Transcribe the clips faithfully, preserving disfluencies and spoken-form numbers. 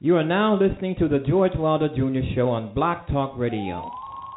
You are now listening to the George Wilder Junior Show on Block Talk Radio.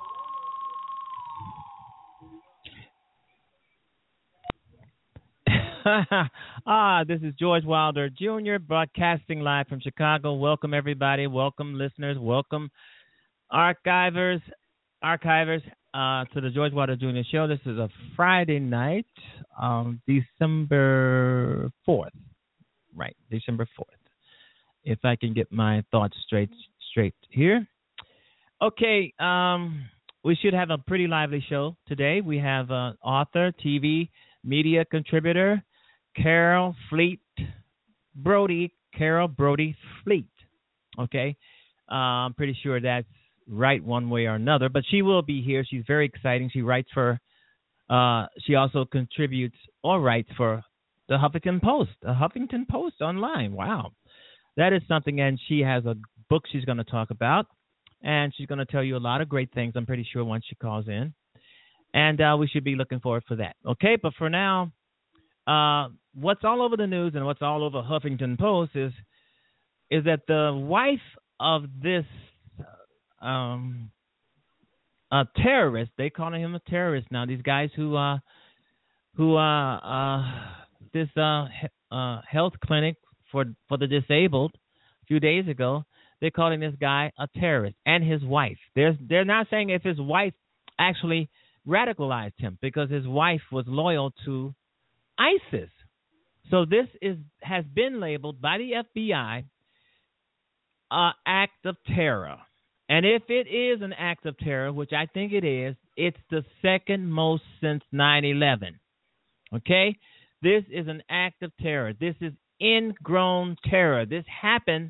ah, this is George Wilder Junior broadcasting live from Chicago. Welcome, everybody. Welcome, listeners. Welcome, archivers, archivers uh, to the George Wilder Junior Show. This is a Friday night, um, December fourth. Right, December fourth. If I can get my thoughts straight straight here. Okay, um, we should have a pretty lively show today. We have uh, author, T V, media contributor, Carol Fleet Brody, Carol Brody Fleet. Okay, uh, I'm pretty sure that's right one way or another, but she will be here. She's very exciting. She writes for, uh, she also contributes or writes for the Huffington Post, the Huffington Post online. Wow, that is something. And she has a book she's going to talk about, and she's going to tell you a lot of great things, I'm pretty sure, once she calls in. And uh, we should be looking forward for that. Okay, but for now, uh, what's all over the news and what's all over Huffington Post is is that the wife of this um, a terrorist, they call him a terrorist now. These guys who uh, who uh, uh, this uh, uh, health clinic for for the disabled a few days ago, they're calling this guy a terrorist and his wife. They're they're not saying if his wife actually radicalized him, because his wife was loyal to ISIS. So this is has been labeled by the F B I an act of terror. And if it is an act of terror, which I think it is, it's the second most since nine eleven. Okay? This is an act of terror. This is ingrown terror. This happened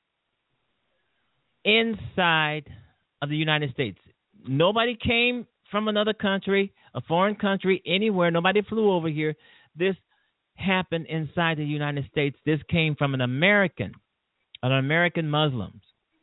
inside of the United States. Nobody came from another country, a foreign country, anywhere. Nobody flew over here. This happened inside the United States. This came from an American, an American Muslim.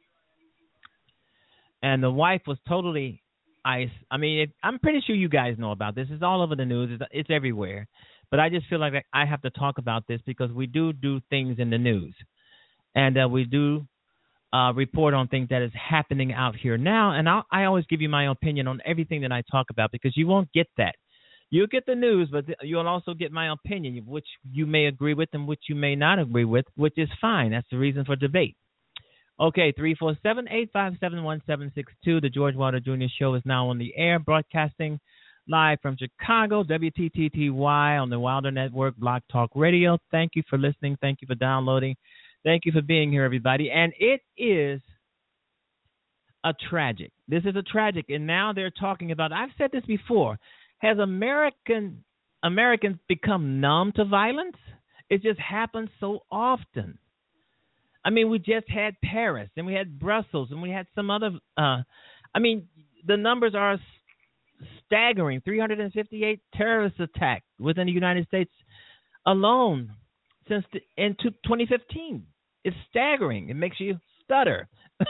And the wife was totally ice. I mean, it, I'm pretty sure you guys know about this. It's all over the news. It's, it's everywhere. But I just feel like I have to talk about this because we do do things in the news. And uh, we do Uh, report on things that is happening out here now, and I'll, I always give you my opinion on everything that I talk about, because you won't get that. You'll get the news, but you'll also get my opinion, which you may agree with and which you may not agree with, which is fine. That's the reason for debate. Okay, three four seven, eight five seven, one seven six two. The George Wilder Junior Show is now on the air, broadcasting live from Chicago, W T T T Y on the Wilder Network, Block Talk Radio. Thank you for listening. Thank you for downloading. Thank you for being here, everybody. And it is a tragic. This is a tragic. And now they're talking about, I've said this before, has American Americans become numb to violence? It just happens so often. I mean, we just had Paris, and we had Brussels, and we had some other, uh, I mean, the numbers are staggering. three hundred fifty-eight terrorist attacks within the United States alone since the, in twenty fifteen. It's staggering. It makes you stutter.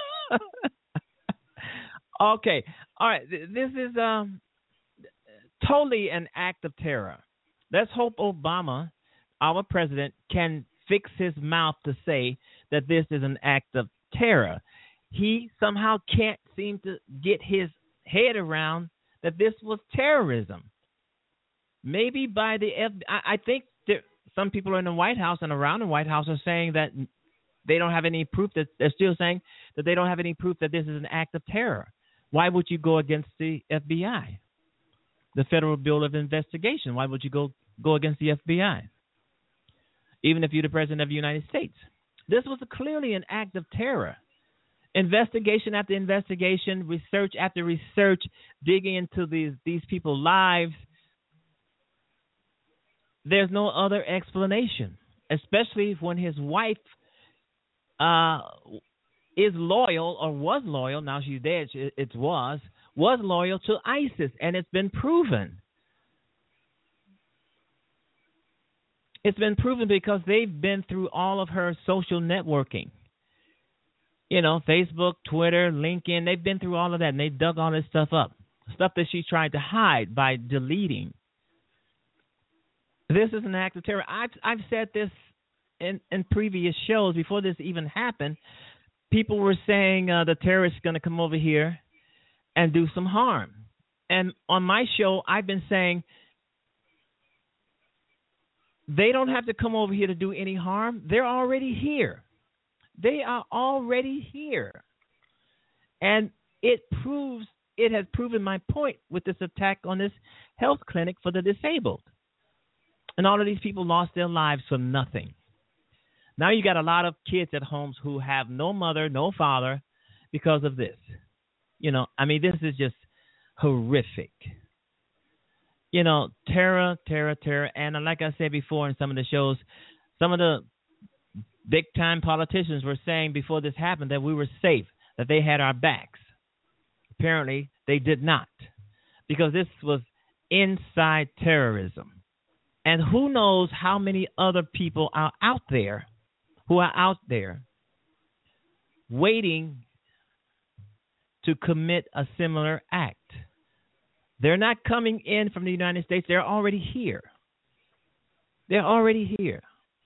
Okay. All right. This is um, totally an act of terror. Let's hope Obama, our president, can fix his mouth to say that this is an act of terror. He somehow can't seem to get his head around that this was terrorism. Maybe by the F B I. I, I think there, some people in the White House and around the White House are saying that they don't have any proof, that they're still saying that they don't have any proof that this is an act of terror. Why would you go against the F B I, the Federal Bureau of Investigation? Why would you go, go against the F B I, even if you're the president of the United States? This was clearly an act of terror. Investigation after investigation, research after research, digging into these, these people's lives. There's no other explanation, especially when his wife uh, is loyal, or was loyal. Now she's dead. It was was loyal to ISIS, and it's been proven. It's been proven because they've been through all of her social networking. You know, Facebook, Twitter, LinkedIn. They've been through all of that, and they dug all this stuff up, stuff that she tried to hide by deleting. This is an act of terror. I've, I've said this in, in previous shows before this even happened. people were saying uh, the terrorists are going to come over here and do some harm. And on my show, I've been saying they don't have to come over here to do any harm. They're already here. They are already here. And it proves, it has proven my point with this attack on this health clinic for the disabled. And all of these people lost their lives for nothing. Now you got a lot of kids at homes who have no mother, no father because of this. You know, I mean, this is just horrific. You know, terror, terror, terror. And like I said before in some of the shows, some of the big-time politicians were saying before this happened that we were safe, that they had our backs. Apparently, they did not, because this was inside terrorism. And who knows how many other people are out there who are out there waiting to commit a similar act. They're not coming in from the United States. They're already here. They're already here.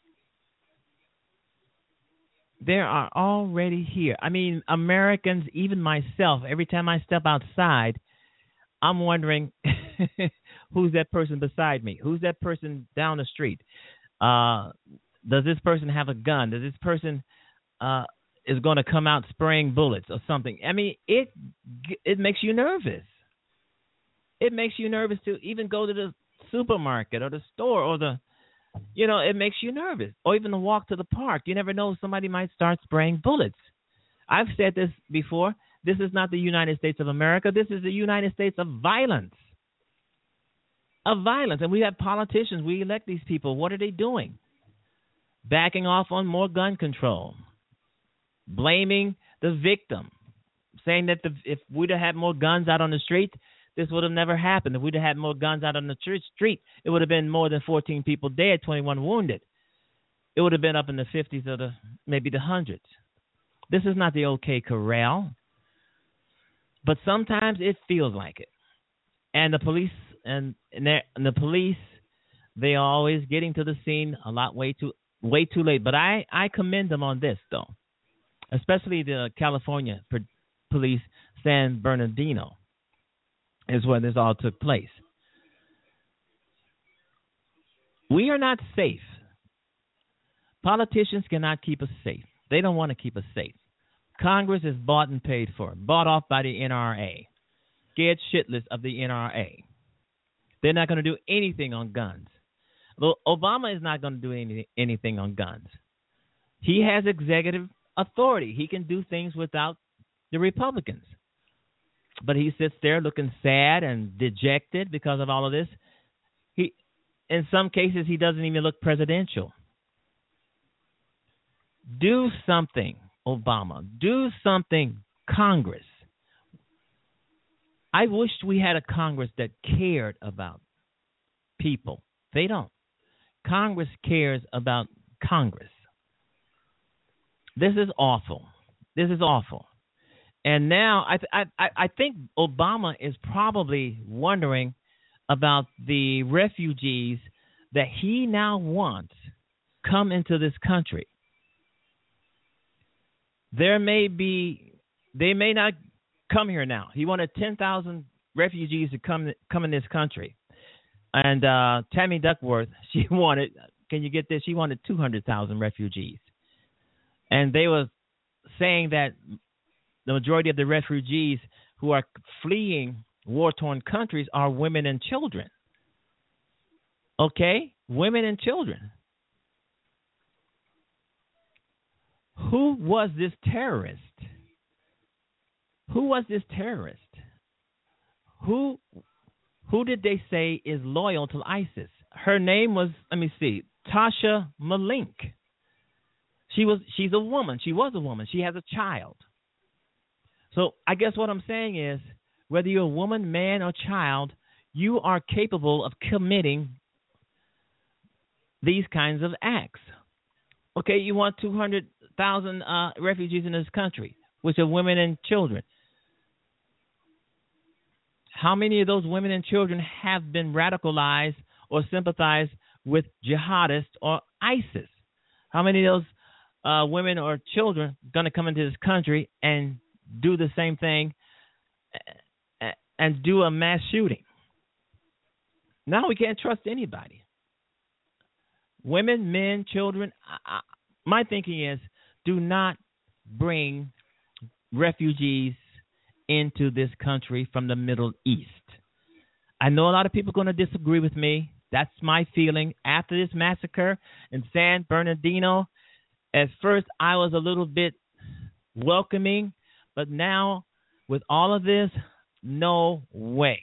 They are already here. I mean, Americans, even myself, every time I step outside, I'm wondering who's that person beside me? Who's that person down the street? Uh, does this person have a gun? Does this person uh, is going to come out spraying bullets or something? I mean, it it makes you nervous. It makes you nervous to even go to the supermarket or the store or the, you know, it makes you nervous. Or even to walk to the park. You never know, somebody might start spraying bullets. I've said this before. This is not the United States of America. This is the United States of violence. Of violence. And we have politicians. We elect these people. What are they doing? Backing off on more gun control. Blaming the victim. Saying that the, if we'd have had more guns out on the street, this would have never happened. If we'd have had more guns out on the street, it would have been more than fourteen people dead, twenty-one wounded. It would have been up in the fifties or the maybe the hundreds. This is not the OK Corral. But sometimes it feels like it. And the police and, and, and the police, they are always getting to the scene a lot way too way too late. But I, I commend them on this, though, especially the California police, San Bernardino, is where this all took place. We are not safe. Politicians cannot keep us safe. They don't want to keep us safe. Congress is bought and paid for, bought off by the N R A, scared shitless of the N R A. They're not going to do anything on guns. Well, Obama is not going to do any, anything on guns. He has executive authority. He can do things without the Republicans. But he sits there looking sad and dejected because of all of this. He, in some cases, he doesn't even look presidential. Do something, Obama. Do something, Congress. I wished we had a Congress that cared about people. They don't. Congress cares about Congress. This is awful. This is awful. And now I, th- I I think Obama is probably wondering about the refugees that he now wants come into this country. There may be, they may not come here now. He wanted ten thousand refugees to come come in this country. And uh, Tammy Duckworth, she wanted, can you get this? She wanted two hundred thousand refugees. And they were saying that the majority of the refugees who are fleeing war-torn countries are women and children. Okay? Women and children. Who was this terrorist? Who was this terrorist? Who who did they say is loyal to ISIS? Her name was, let me see, Tasha Malink. She was she's a woman. She was a woman. She has a child. So I guess what I'm saying is, whether you're a woman, man, or child, you are capable of committing these kinds of acts. Okay, you want two hundred thousand uh, refugees in this country, which are women and children. How many of those women and children have been radicalized or sympathized with jihadists or ISIS? How many of those uh, women or children going to come into this country and do the same thing and do a mass shooting. Now we can't trust anybody. Women, men, children. I, I, my thinking is, do not bring refugees into this country from the Middle East. I know a lot of people are going to disagree with me. That's my feeling. After this massacre in San Bernardino, at first I was a little bit welcoming, but now with all of this, no way.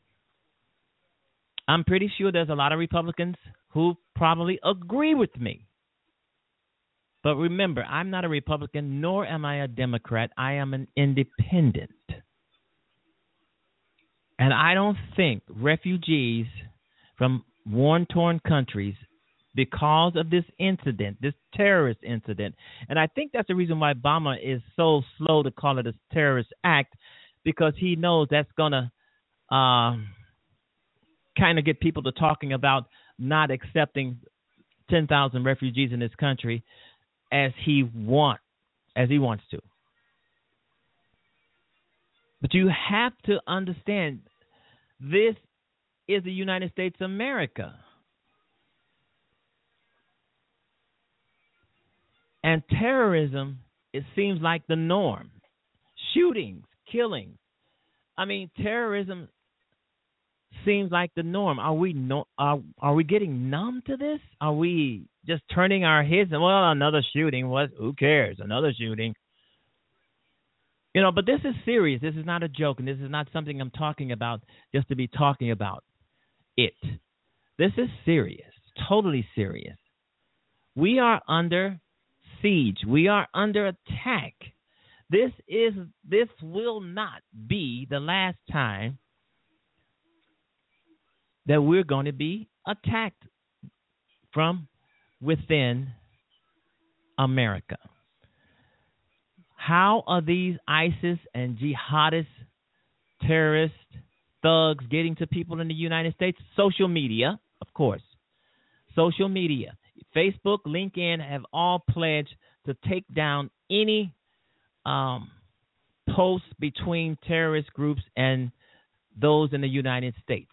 I'm pretty sure there's a lot of Republicans who probably agree with me. But remember, I'm not a Republican, nor am I a Democrat. I am an independent. And I don't think refugees from war-torn countries, because of this incident, this terrorist incident, and I think that's the reason why Obama is so slow to call it a terrorist act, because he knows that's going to uh, kind of get people to talking about not accepting ten thousand refugees in this country as he want, as he wants to. But you have to understand, this is the United States of America. And terrorism, it seems like the norm. Shootings, killings. I mean, terrorism seems like the norm. Are we no, are, are we getting numb to this? Are we just turning our heads and, well, another shooting, what? Who cares? Another shooting. You know, but this is serious. This is not a joke, and this is not something I'm talking about just to be talking about it. This is serious, totally serious. We are under siege. We are under attack. This is this will not be the last time that we're going to be attacked from within America. How are these ISIS and jihadist terrorist thugs getting to people in the United States? Social media, of course. Social media. Facebook, LinkedIn have all pledged to take down any um, posts between terrorist groups and those in the United States.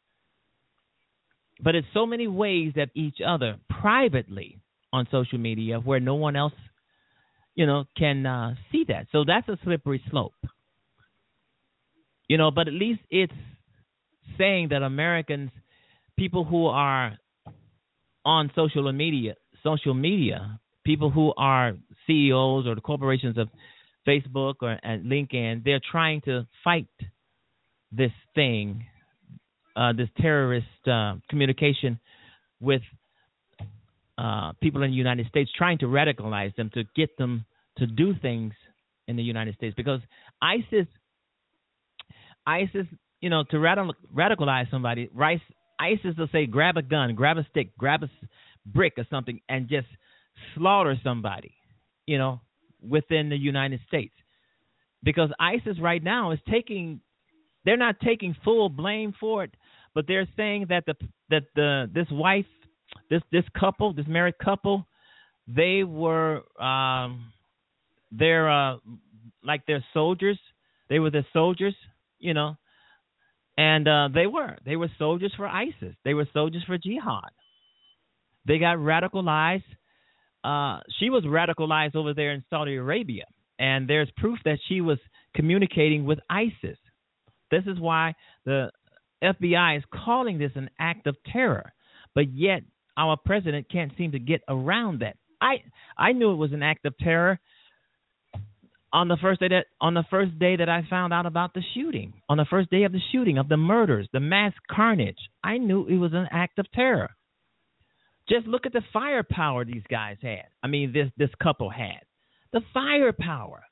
But it's so many ways that each other privately on social media where no one else, you know, can uh, see that. So that's a slippery slope. You know, but at least it's saying that Americans, people who are on social media, social media, people who are C E Os or the corporations of Facebook or and LinkedIn, they're trying to fight this thing, uh, this terrorist uh, communication with uh, people in the United States, trying to radicalize them to get them to do things in the United States. Because ISIS, ISIS, you know, to radical, radicalize somebody, ISIS will say, grab a gun, grab a stick, grab a brick or something, and just slaughter somebody, you know, within the United States. Because ISIS right now is taking, they're not taking full blame for it, but they're saying that the that the this wife, this this couple, this married couple, they were um, they're uh, like they're soldiers. They were the soldiers, you know, and uh, they were they were soldiers for ISIS. They were soldiers for jihad. They got radicalized. Uh, she was radicalized over there in Saudi Arabia, and there's proof that she was communicating with ISIS. This is why the F B I is calling this an act of terror, but yet our president can't seem to get around that. I I knew it was an act of terror on the first day that on the first day that I found out about the shooting, on the first day of the shooting, of the murders, the mass carnage. I knew it was an act of terror. Just look at the firepower these guys had. I mean, this this couple had the firepower.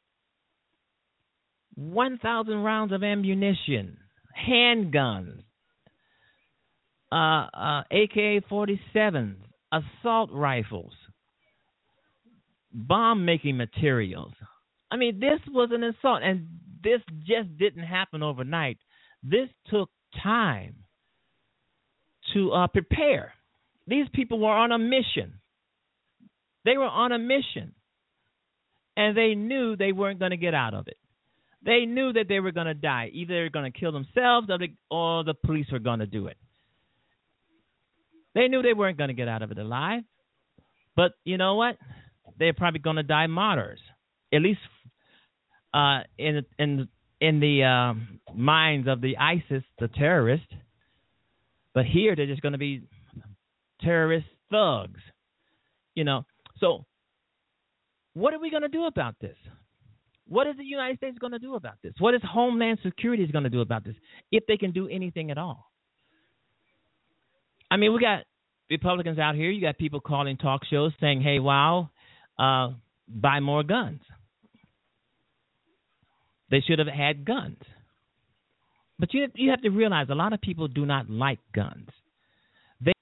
one thousand rounds of ammunition, handguns, uh, uh, A K forty-sevens, assault rifles, bomb-making materials. I mean, this was an assault, and this just didn't happen overnight. This took time to uh, prepare. These people were on a mission. They were on a mission. and they knew they weren't going to get out of it. They knew that they were going to die. Either they were going to kill themselves or the, or the police were going to do it. They knew they weren't going to get out of it alive. But you know what? They're probably going to die martyrs, at least uh, in in in the um, minds of the ISIS, the terrorists. But here they're just going to be terrorist thugs, you know. So what are we going to do about this? What is the United States going to do about this? What is Homeland Security going to do about this, if they can do anything at all? I mean, we got Republicans out here. You got people calling talk shows saying, hey, wow, uh, buy more guns. They should have had guns. But you you have to realize a lot of people do not like guns. They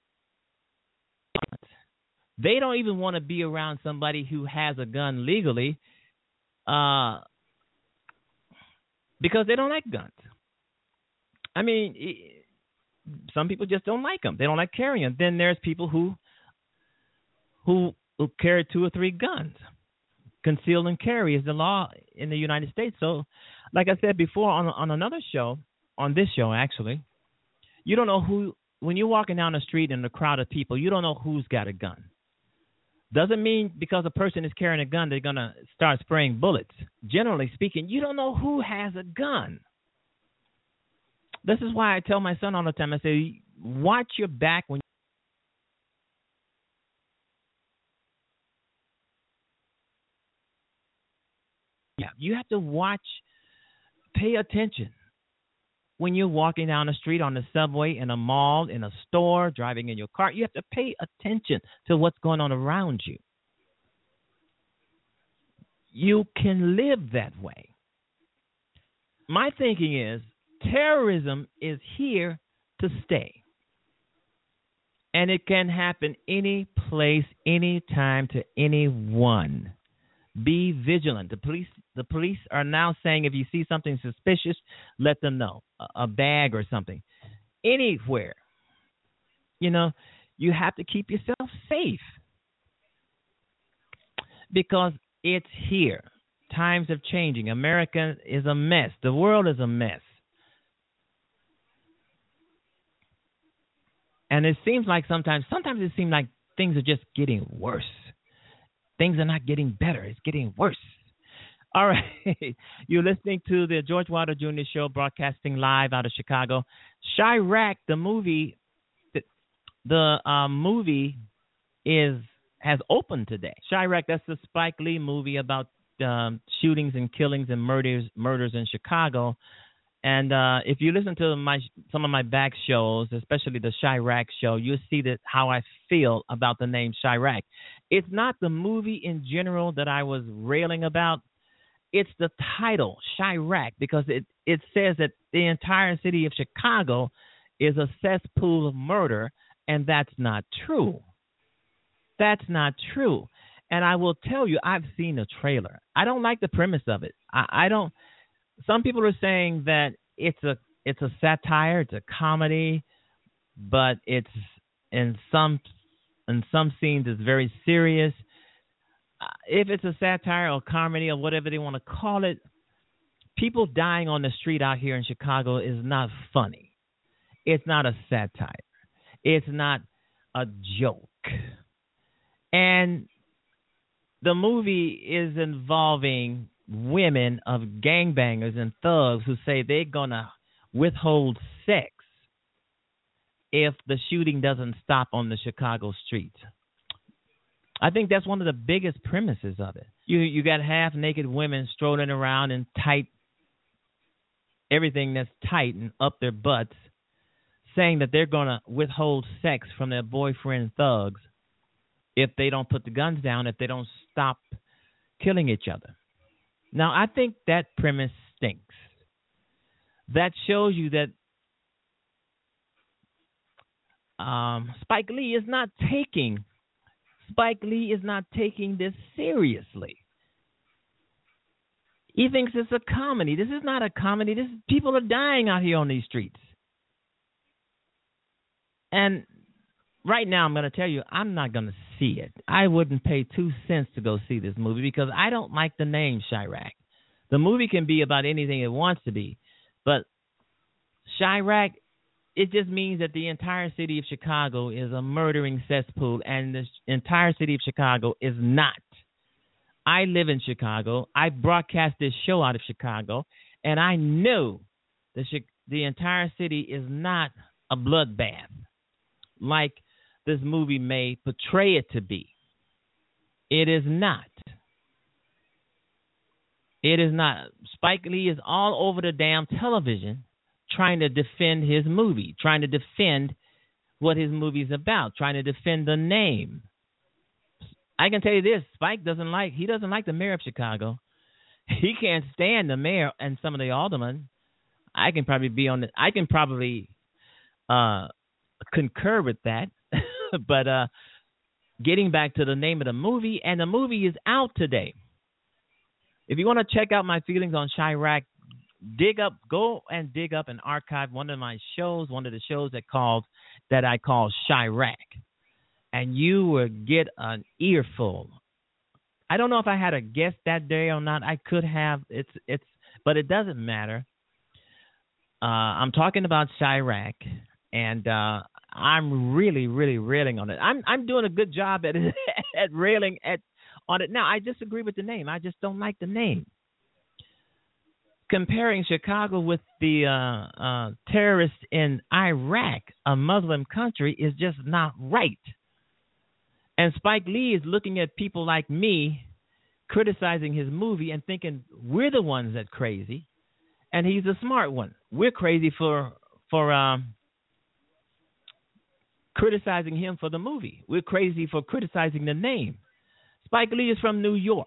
they don't even want to be around somebody who has a gun legally uh, because they don't like guns. I mean, it, some people just don't like them. They don't like carrying them. Then there's people who who who carry two or three guns. Conceal and carry is the law in the United States. So, like I said before on on another show, on this show actually, you don't know who, when you're walking down the street in a crowd of people, you don't know who's got a gun. Doesn't mean because a person is carrying a gun, they're going to start spraying bullets. Generally speaking, you don't know who has a gun. This is why I tell my son all the time, I say, watch your back when Yeah, you have to watch, pay attention when you're walking down the street, on the subway, in a mall, in a store, driving in your car. You have to pay attention to what's going on around you. You can live that way. My thinking is terrorism is here to stay. And it can happen any place, any time, to anyone. Be vigilant. The police the police are now saying if you see something suspicious, let them know. A, a bag or something. Anywhere. You know, you have to keep yourself safe. Because it's here. Times are changing. America is a mess. The world is a mess. And it seems like sometimes, sometimes it seems like things are just getting worse. Things are not getting better. It's getting worse. All right. You're listening to the George Wilder Junior Show, broadcasting live out of Chicago. Chiraq, the movie, the, the uh, movie is has opened today. Chiraq, that's the Spike Lee movie about um, shootings and killings and murders murders in Chicago. And uh, if you listen to my some of my back shows, especially the Chiraq show, you'll see that how I feel about the name Chiraq. It's not the movie in general that I was railing about. It's the title, Chiraq, because it, it says that the entire city of Chicago is a cesspool of murder, and that's not true. That's not true. And I will tell you, I've seen the trailer. I don't like the premise of it. I, I don't. Some people are saying that it's a it's a satire, it's a comedy, but it's in some in some scenes it's very serious. Uh, if it's a satire or comedy or whatever they want to call it, people dying on the street out here in Chicago is not funny. It's not a satire. It's not a joke. And the movie is involving women of gangbangers and thugs who say they're going to withhold sex if the shooting doesn't stop on the Chicago streets. I think that's one of the biggest premises of it. You you got half-naked women strolling around in tight, everything that's tight and up their butts, saying that they're going to withhold sex from their boyfriend thugs if they don't put the guns down, if they don't stop killing each other. Now, I think that premise stinks. That shows you that um, Spike Lee is not taking Spike Lee is not taking this seriously. He thinks it's a comedy. This is not a comedy. This is, people are dying out here on these streets. And right now I'm going to tell you I'm not going to see it. I wouldn't pay two cents to go see this movie because I don't like the name Chirac. The movie can be about anything it wants to be, but Chirac, it just means that the entire city of Chicago is a murdering cesspool, and the entire city of Chicago is not. I live in Chicago. I broadcast this show out of Chicago, and I know the the entire city is not a bloodbath like this movie may portray it to be. It is not. It is not. Spike Lee is all over the damn television trying to defend his movie, trying to defend what his movie is about, trying to defend the name. I can tell you this, Spike doesn't like, he doesn't like the mayor of Chicago. He can't stand the mayor and some of the aldermen. I can probably be on the, I can probably uh, concur with that. But uh, getting back to the name of the movie, and the movie is out today. If you want to check out my feelings on Chirac, dig up, go and dig up and archive one of my shows, one of the shows that called that I call Chirac, and you will get an earful. I don't know if I had a guest that day or not. I could have. It's it's, but it doesn't matter. Uh, I'm talking about Chirac, and uh, I'm really, really railing on it. I'm I'm doing a good job at at railing at on it. Now, I disagree with the name. I just don't like the name. Comparing Chicago with the uh, uh, terrorists in Iraq, a Muslim country, is just not right. And Spike Lee is looking at people like me criticizing his movie and thinking we're the ones that crazy, and he's a smart one. We're crazy for for um, criticizing him for the movie. We're crazy for criticizing the name. Spike Lee is from New York.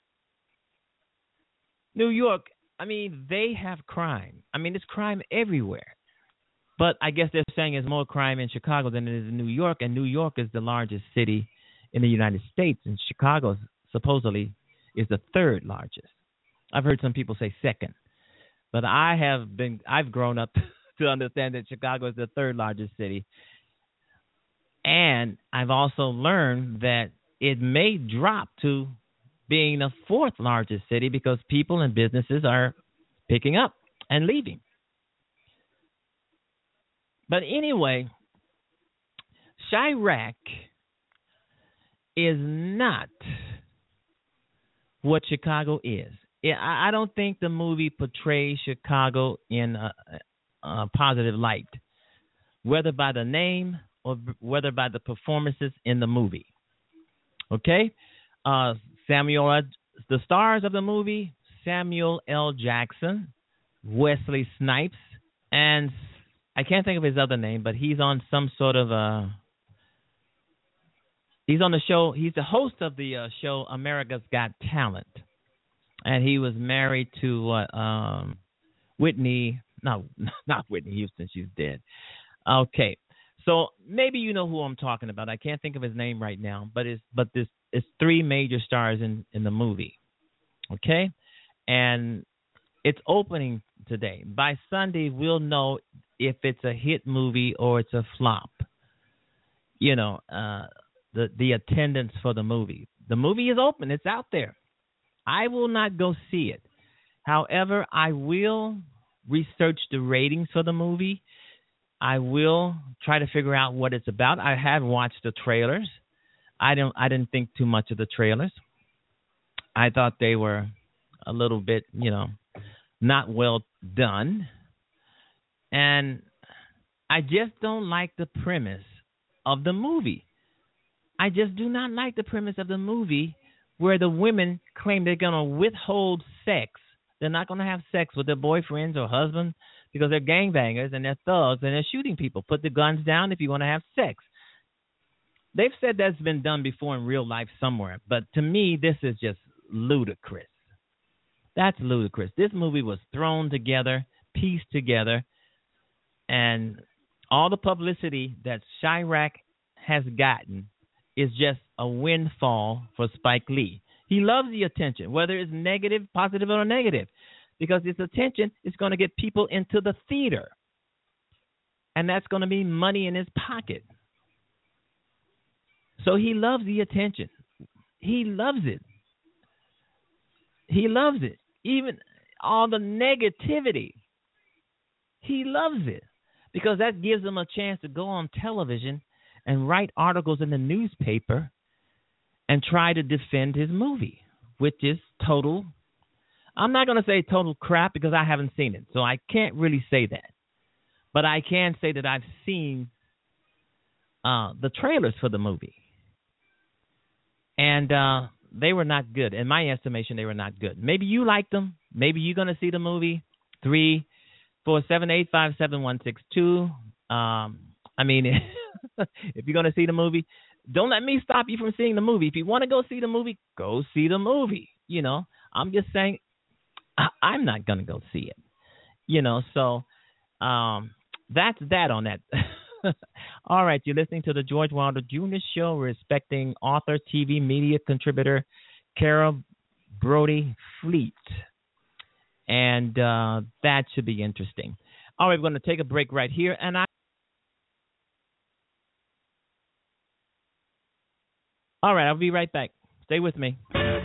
New York, I mean, they have crime. I mean, there's crime everywhere. But I guess they're saying there's more crime in Chicago than it is in New York, and New York is the largest city in the United States, and Chicago supposedly is the third largest. I've heard some people say second. But I have been, I've grown up to understand that Chicago is the third largest city. And I've also learned that it may drop to being the fourth largest city because people and businesses are picking up and leaving. But anyway, Chirac is not what Chicago is. I don't think the movie portrays Chicago in a, a positive light, whether by the name or whether by the performances in the movie. Okay? Uh, Samuel, the stars of the movie, Samuel L. Jackson, Wesley Snipes, and I can't think of his other name, but he's on some sort of a, he's on the show, he's the host of the uh, show America's Got Talent. And he was married to uh, um, Whitney, no, not Whitney Houston, she's dead. Okay. So maybe you know who I'm talking about. I can't think of his name right now, but it's but this it's three major stars in, in the movie. Okay? And it's opening today. By Sunday, we'll know if it's a hit movie or it's a flop. You know, uh, the the attendance for the movie. The movie is open. It's out there. I will not go see it. However, I will research the ratings for the movie. I will try to figure out what it's about. I have watched the trailers. I don't. I didn't think too much of the trailers. I thought they were a little bit, you know, not well done. And I just don't like the premise of the movie. I just do not like the premise of the movie where the women claim they're going to withhold sex. They're not going to have sex with their boyfriends or husbands because they're gangbangers and they're thugs and they're shooting people. Put the guns down if you want to have sex. They've said that's been done before in real life somewhere, but to me, this is just ludicrous. That's ludicrous. This movie was thrown together, pieced together, and all the publicity that Chirac has gotten is just a windfall for Spike Lee. He loves the attention, whether it's negative, positive, or negative, because this attention is going to get people into the theater, and that's going to be money in his pocket. So he loves the attention. He loves it. He loves it. Even all the negativity. He loves it because that gives him a chance to go on television and write articles in the newspaper and try to defend his movie, which is total. I'm not going to say total crap because I haven't seen it, so I can't really say that. But I can say that I've seen uh, the trailers for the movie. And uh, they were not good. In my estimation, they were not good. Maybe you liked them. Maybe you're going to see the movie. Three, four, seven, eight, five, seven, one, six, two. Um, I mean, if you're going to see the movie, don't let me stop you from seeing the movie. If you want to go see the movie, go see the movie. You know, I'm just saying I- I'm not going to go see it. You know, so um, that's that on that. All right, you're listening to the George Wilder Junior Show, respecting author, T V media contributor Carol Brody Fleet. And uh, that should be interesting. All right, we're going to take a break right here. And I. All right, I'll be right back. Stay with me.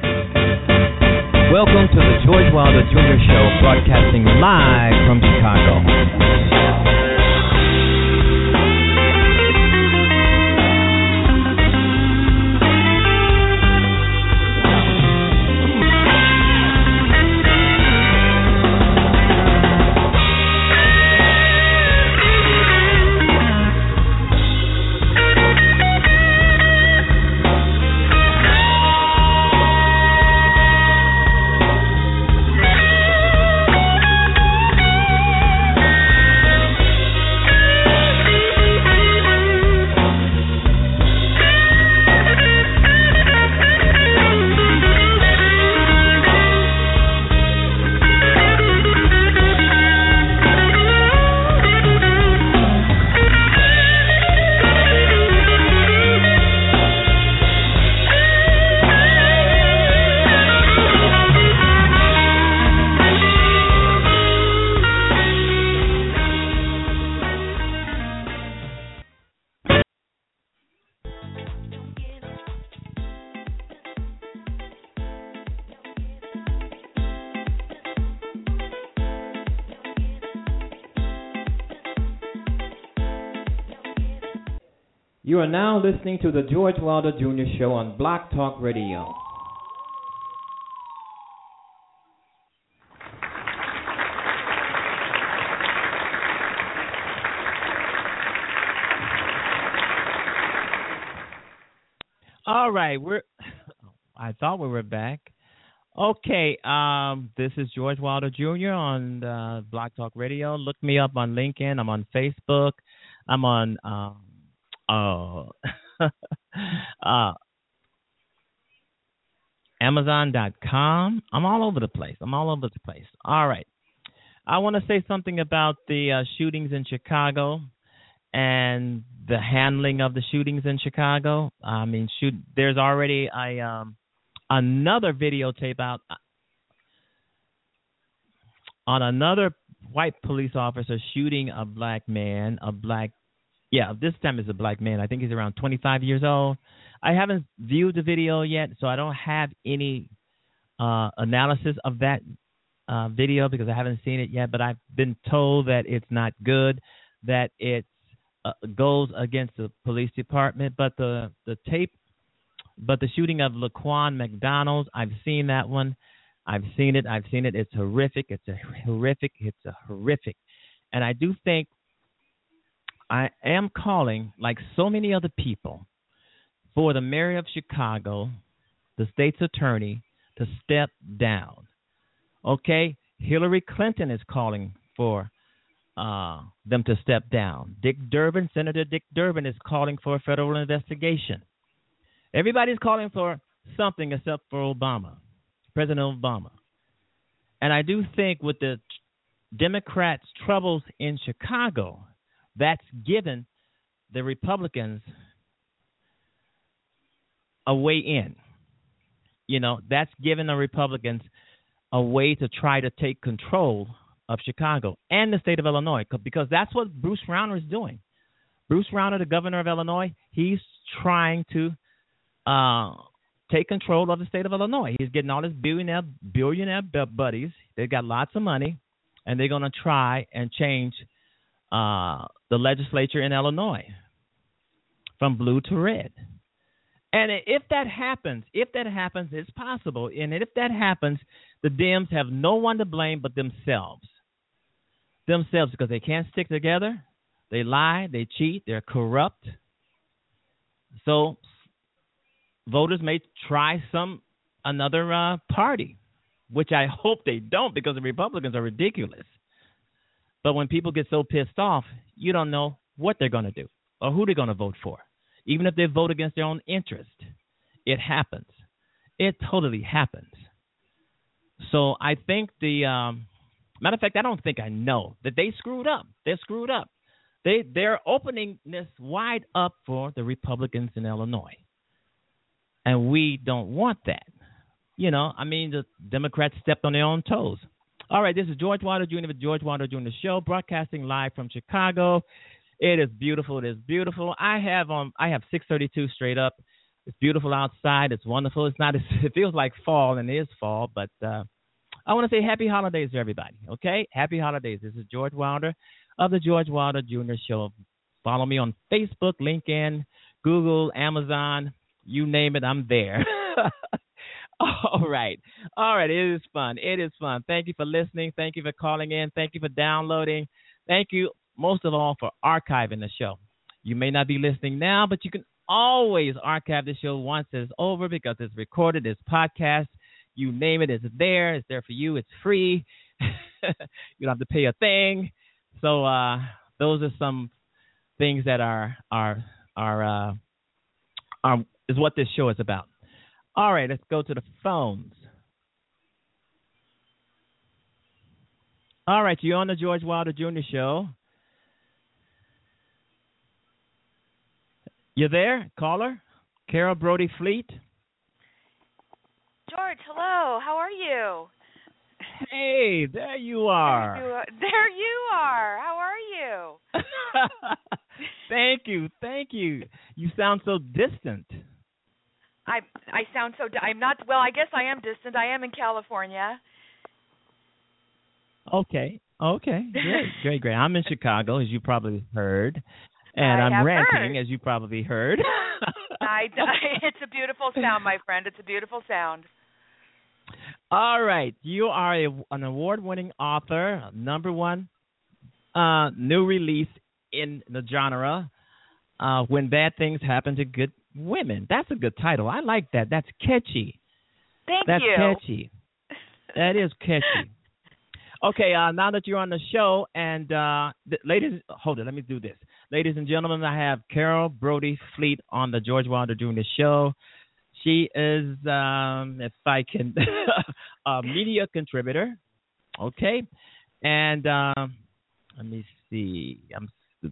Welcome to the George Wilder Junior Show, broadcasting live from Chicago. You are now listening to the George Wilder Junior Show on Blog Talk Radio. All right, we're. I thought we were back. Okay, um, this is George Wilder Junior on uh, Blog Talk Radio. Look me up on LinkedIn. I'm on Facebook. I'm on. Um, Oh, uh, Amazon dot com. I'm all over the place. I'm all over the place. All right. I want to say something about the uh, shootings in Chicago and the handling of the shootings in Chicago. I mean, shoot, there's already a um, another videotape out on another white police officer shooting a black man, a black Yeah, this time it's a black man. I think he's around twenty-five years old. I haven't viewed the video yet, so I don't have any uh, analysis of that uh, video because I haven't seen it yet. But I've been told that it's not good, that it uh, goes against the police department. But the, the tape, but the shooting of Laquan McDonald, I've seen that one. I've seen it. I've seen it. It's horrific. It's a horrific. It's a horrific. And I do think I am calling, like so many other people, for the mayor of Chicago, the state's attorney, to step down. Okay? Hillary Clinton is calling for uh, them to step down. Dick Durbin, Senator Dick Durbin, is calling for a federal investigation. Everybody's calling for something except for Obama, President Obama. And I do think with the Democrats' troubles in Chicago, that's given the Republicans a way in. You know, that's given the Republicans a way to try to take control of Chicago and the state of Illinois, because that's what Bruce Rauner is doing. Bruce Rauner, the governor of Illinois, he's trying to uh, take control of the state of Illinois. He's getting all his billionaire billionaire buddies. They've got lots of money, and they're going to try and change uh, the legislature in Illinois from blue to red. And if that happens, if that happens, it's possible. And if that happens, the Dems have no one to blame but themselves. Themselves, because they can't stick together. They lie, they cheat, they're corrupt. So voters may try some another uh, party, which I hope they don't, because the Republicans are ridiculous. But when people get so pissed off, you don't know what they're going to do or who they're going to vote for. Even if they vote against their own interest, it happens. It totally happens. So I think the um, matter of fact, I don't think I know that they screwed up. They're screwed up. They they're opening this wide up for the Republicans in Illinois, and we don't want that. You know, I mean, the Democrats stepped on their own toes. All right, this is George Wilder Junior with George Wilder Junior Show, broadcasting live from Chicago. It is beautiful. It is beautiful. I have um I have six thirty-two straight up. It's beautiful outside. It's wonderful. It's not. It feels like fall, and it is fall. But uh, I want to say happy holidays to everybody. Okay, happy holidays. This is George Wilder of the George Wilder Junior Show. Follow me on Facebook, LinkedIn, Google, Amazon, you name it. I'm there. All right. All right. It is fun. It is fun. Thank you for listening. Thank you for calling in. Thank you for downloading. Thank you, most of all, for archiving the show. You may not be listening now, but you can always archive the show once it's over, because it's recorded, it's podcast. You name it, it's there. It's there for you. It's free. You don't have to pay a thing. So uh, those are some things that are are are uh, are is what this show is about. All right, let's go to the phones. All right, you're on the George Wilder Junior Show. You there, caller? Carol Brody Fleet? George, hello. How are you? Hey, there you are. There you are. There you are. How are you? Thank you. Thank you. You sound so distant. I I sound so di- I'm not well, I guess I am distant. I am in California. Okay. Okay. Great. Great, great. I'm in Chicago, as you probably heard. And I I'm have ranting, heard. as you probably heard. I, I, it's a beautiful sound, my friend. It's a beautiful sound. All right. You are a, an award-winning author, number one uh, new release in the genre, uh, When Bad Things Happen to Good Women. That's a good title. I like that. That's catchy. Thank That's you. That's catchy. That is catchy. Okay, uh, now that you're on the show, and uh, th- ladies, hold it, let me do this. Ladies and gentlemen, I have Carol Brody Fleet on the George Wilder Junior Show. She is, um, if I can, a media contributor, okay? And um, let me see. I'm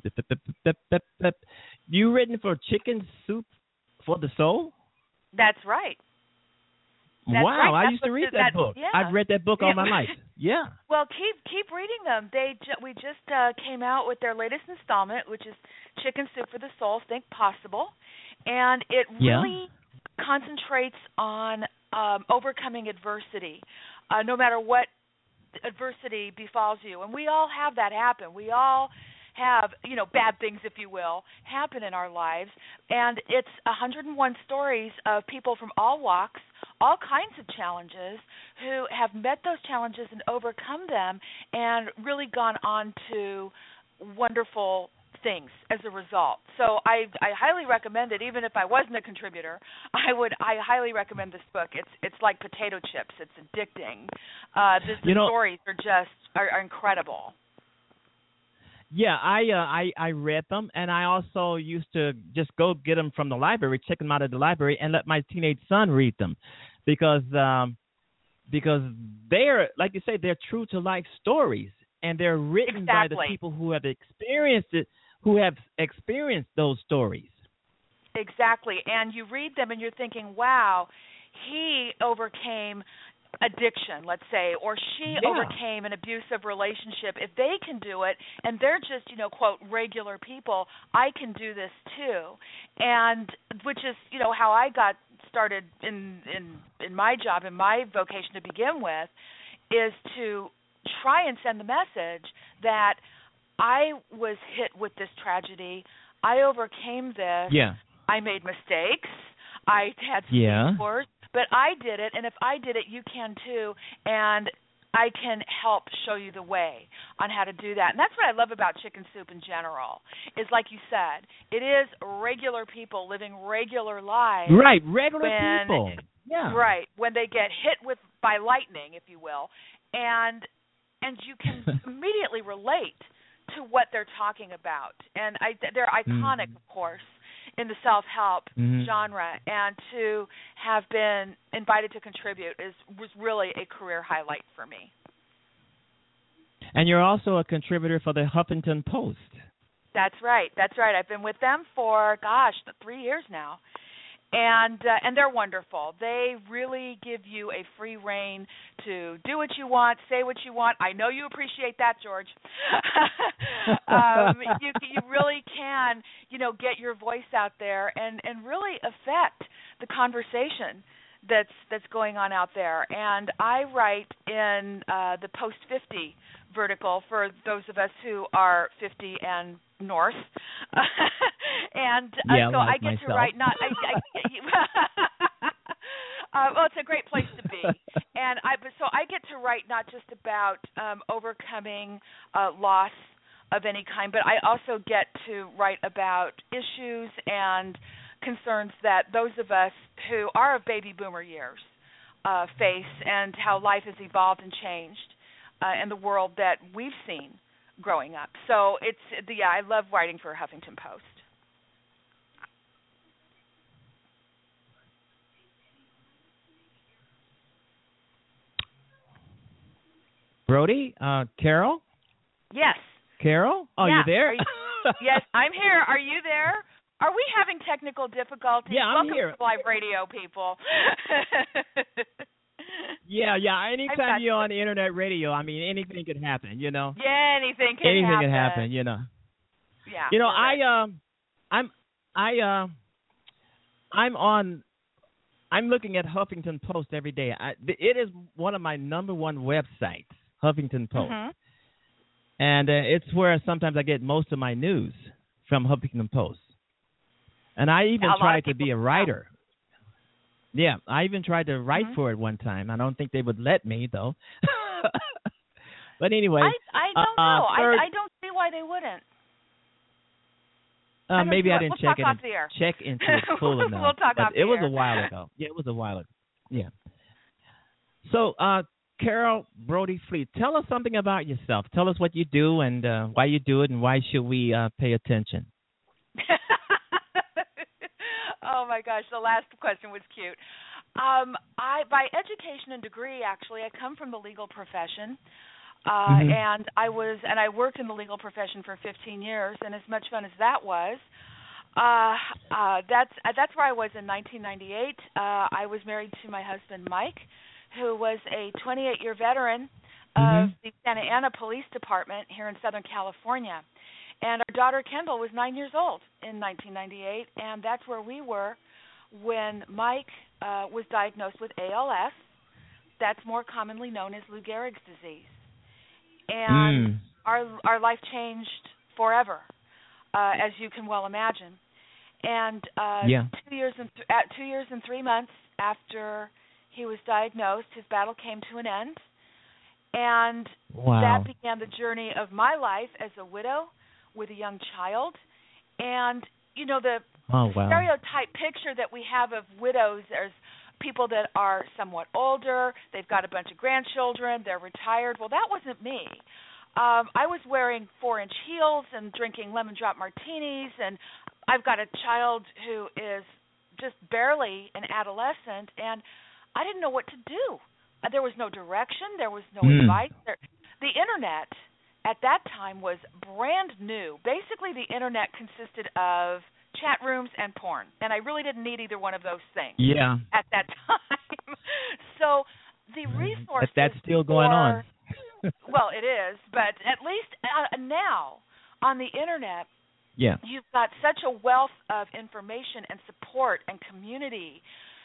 you written for Chicken Soup for the Soul? That's right. That's wow, right. I That's used to read the, that, that book. yeah. I've read that book all my life. Yeah. Well, keep keep reading them. They ju- we just uh, came out with their latest installment, which is Chicken Soup for the Soul, Think Possible, and it really yeah. concentrates on um, overcoming adversity, uh, no matter what adversity befalls you. And we all have that happen. We all have, you know, bad things, if you will, happen in our lives. And it's one hundred one stories of people from all walks, all kinds of challenges, who have met those challenges and overcome them and really gone on to wonderful things as a result. So I, I highly recommend it. Even if I wasn't a contributor, I would I highly recommend this book. It's it's like potato chips. It's addicting. Uh, this, the you know, stories are just are, are incredible. Yeah, I uh, I I read them, and I also used to just go get them from the library, check them out at the library, and let my teenage son read them, because um, because they're, like you say, they're true to life stories, and they're written exactly. by the people who have experienced it, who have experienced those stories. Exactly, and you read them, and you're thinking, wow, he overcame addiction, let's say, or she yeah. overcame an abusive relationship. If they can do it, and they're just, you know, quote, regular people, I can do this too. And which is, you know, how I got started in in in my job, in my vocation to begin with, is to try and send the message that I was hit with this tragedy. I overcame this. Yeah. I made mistakes. I had yeah. scores, but I did it, and if I did it, you can too. And I can help show you the way on how to do that. And that's what I love about Chicken Soup in general, is like you said, it is regular people living regular lives. Right, regular when, people. Yeah. Right, when they get hit with by lightning, if you will, and and you can immediately relate to what they're talking about. And I, they're iconic, mm. of course, in the self-help mm-hmm. genre, and to have been invited to contribute is was really a career highlight for me. And you're also a contributor for the Huffington Post. That's right. That's right. I've been with them for, gosh, three years now. And uh, and they're wonderful. They really give you a free rein to do what you want, say what you want. I know you appreciate that, George. um, you you really can, you know, get your voice out there and, and really affect the conversation that's that's going on out there. And I write in uh, the post fifty vertical for those of us who are fifty and north. and uh, yeah, so like I get myself. to write not I, I uh, well, it's a great place to be. And I so I get to write not just about um, overcoming uh, loss of any kind, but I also get to write about issues and concerns that those of us who are of baby boomer years uh, face, and how life has evolved and changed uh, in the world that we've seen growing up. So it's yeah, I love writing for Huffington Post. Brody, uh, Carol? Yes. Carol? Oh, yeah. you there? You, yes, I'm here. Are you there? Are we having technical difficulties? Yeah, I'm Welcome here. to live radio, people. yeah, yeah. Anytime you're on the internet radio, I mean, anything could happen, you know? Yeah, anything can anything happen. Anything can happen, you know? Yeah. You know, right. I, um, I'm, I, uh, I'm on, I'm looking at Huffington Post every day. I, it is one of my number one websites, Huffington Post. Mm-hmm. And uh, it's where sometimes I get most of my news, from Huffington Post. And I even yeah, tried to be a writer. Yeah, I even tried to write mm-hmm. for it one time. I don't think they would let me, though. But anyway. I, I don't uh, know. Third, I, I don't see why they wouldn't. Uh, I maybe I didn't we'll check it in, check into it full enough. we'll talk but off it was air. a while ago. Yeah, it was a while ago. Yeah. So, uh, Carol Brody Fleet, tell us something about yourself. Tell us what you do and uh, why you do it, and why should we uh, pay attention? Oh my gosh, the last question was cute. Um, I, by education and degree, actually, I come from the legal profession, uh, mm-hmm. and I was and I worked in the legal profession for fifteen years, and as much fun as that was, uh, uh, that's uh, that's where I was in nineteen ninety-eight. Uh, I was married to my husband, Mike, who was a twenty-eight year veteran mm-hmm. of the Santa Ana Police Department here in Southern California. And our daughter, Kendall, was nine years old in nineteen ninety-eight, and that's where we were when Mike uh, was diagnosed with A L S. That's more commonly known as Lou Gehrig's disease. And mm. our our life changed forever, uh, as you can well imagine. And uh, yeah. two years and th- at two years and three months after he was diagnosed, his battle came to an end, and wow. that began the journey of my life as a widow with a young child. And, you know, the oh, wow. stereotype picture that we have of widows as people that are somewhat older, they've got a bunch of grandchildren, they're retired. Well, that wasn't me. Um, I was wearing four-inch heels and drinking lemon drop martinis, and I've got a child who is just barely an adolescent, and I didn't know what to do. There was no direction. There was no mm. advice. There, the Internet at that time was brand new. Basically, the Internet consisted of chat rooms and porn, and I really didn't need either one of those things yeah. at that time. So the resources But that's still going for, on. well, it is, but at least uh, now on the Internet, yeah. you've got such a wealth of information and support and community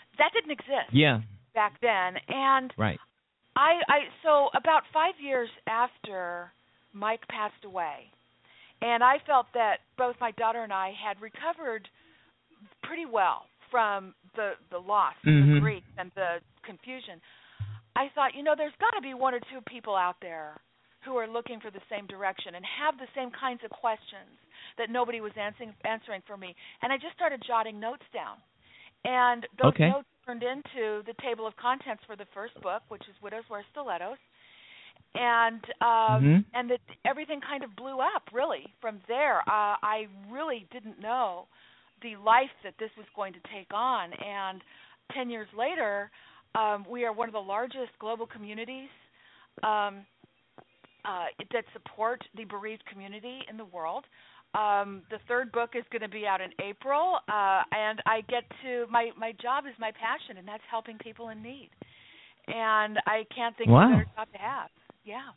that didn't exist Yeah. back then. And Right. I, I so about five years after Mike passed away, and I felt that both my daughter and I had recovered pretty well from the the loss, mm-hmm. the grief, and the confusion. I thought, you know, there's got to be one or two people out there who are looking for the same direction and have the same kinds of questions that nobody was answering answering for me. And I just started jotting notes down, and those okay. notes turned into the table of contents for the first book, which is Widows Wear Stilettos. And um, mm-hmm. and that everything kind of blew up, really, from there. Uh, I really didn't know the life that this was going to take on. And ten years later, um, we are one of the largest global communities um, uh, that support the bereaved community in the world. Um, the third book is going to be out in April, uh, and I get to, my, my job is my passion, and that's helping people in need. And I can't think wow. of a better job to have. Yeah.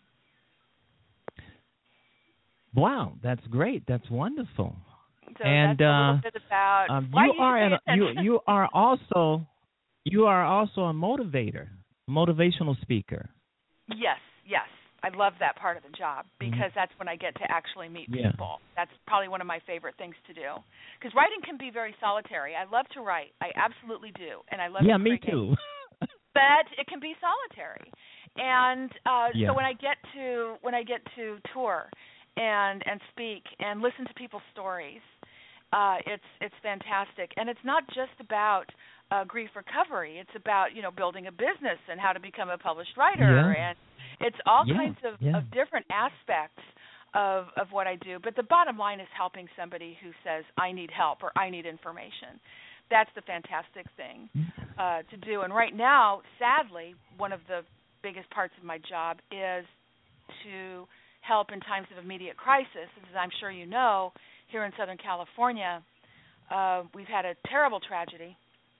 Wow, that's great. That's wonderful. So and that's a uh, little bit about um, why you you are pay an, you attention. you are also you are also a motivator, a motivational speaker. Yes, yes. I love that part of the job because mm-hmm. that's when I get to actually meet yeah. people. That's probably one of my favorite things to do. Because writing can be very solitary. I love to write. I absolutely do, and I love yeah, to me create. too. But it can be solitary, and uh, yeah. so when I get to when I get to tour and and speak and listen to people's stories, uh, it's it's fantastic. And it's not just about uh, grief recovery. It's about you know building a business and how to become a published writer, yeah. and it's all yeah. kinds of, yeah. of different aspects of of what I do. But the bottom line is helping somebody who says I need help or I need information. That's the fantastic thing uh, to do. And right now, sadly, one of the biggest parts of my job is to help in times of immediate crisis. As I'm sure you know, here in Southern California, uh, we've had a terrible tragedy.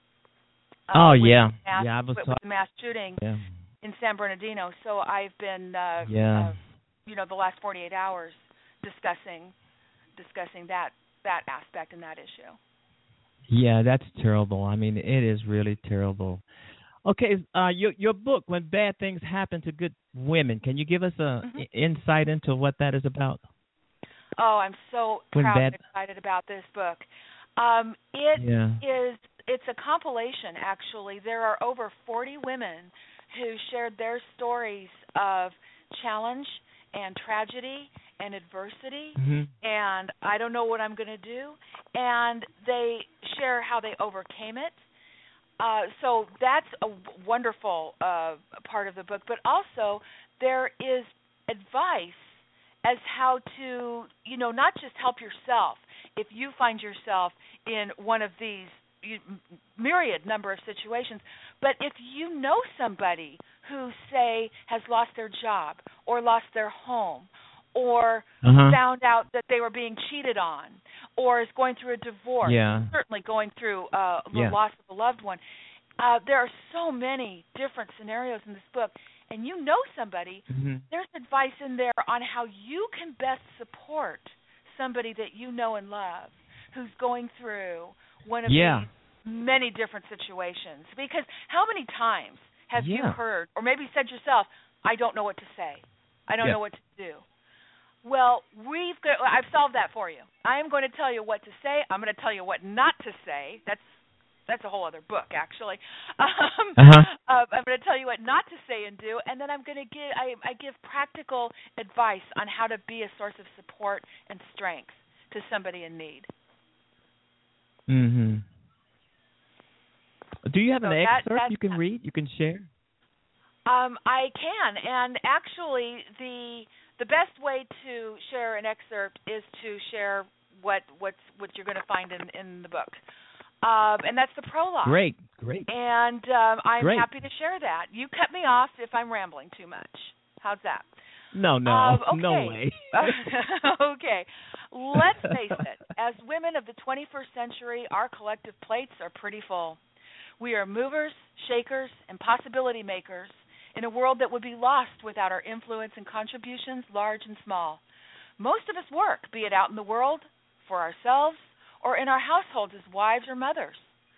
Uh, oh, with yeah. Mass, yeah, I was with, with the mass shooting yeah. in San Bernardino. So I've been, uh, yeah. uh, you know, the last forty-eight hours discussing discussing that, that aspect and that issue. Yeah, that's terrible. I mean, it is really terrible. Okay, uh, your your book, When Bad Things Happen to Good Women, can you give us a mm-hmm. insight into what that is about? Oh, I'm so when proud bad... and excited about this book. Um, it yeah. is it's a compilation, actually. There are over forty women who shared their stories of challenge and tragedy and adversity, mm-hmm. and I don't know what I'm going to do, and they share how they overcame it. Uh, so that's a wonderful uh, part of the book, but also there is advice as how to, you know, not just help yourself if you find yourself in one of these myriad number of situations, but if you know somebody who, say, has lost their job or lost their home or uh-huh. found out that they were being cheated on or is going through a divorce, yeah. certainly going through uh, the yeah. loss of a loved one, uh, there are so many different scenarios in this book, and you know somebody, mm-hmm. there's advice in there on how you can best support somebody that you know and love who's going through one of yeah. these many different situations. Because how many times have yeah. you heard, or maybe said yourself, I don't know what to say. I don't yeah. know what to do. Well, we've got, I've solved that for you. I am going to tell you what to say. I'm going to tell you what not to say. That's that's a whole other book, actually. Um, uh-huh. uh, I'm going to tell you what not to say and do, and then I'm going to give I, I give practical advice on how to be a source of support and strength to somebody in need. Mm-hmm. Do you have so an that, excerpt you can read? You can share? Um, I can, and actually, the the best way to share an excerpt is to share what what's what you're going to find in, in the book, um, and that's the prologue. Great, great. And um, I'm great. happy to share that. You cut me off if I'm rambling too much. How's that? No, no, um, okay. no way. Okay, let's face it. As women of the twenty-first century, our collective plates are pretty full. We are movers, shakers, and possibility makers in a world that would be lost without our influence and contributions, large and small. Most of us work, be it out in the world, for ourselves, or in our households as wives or mothers.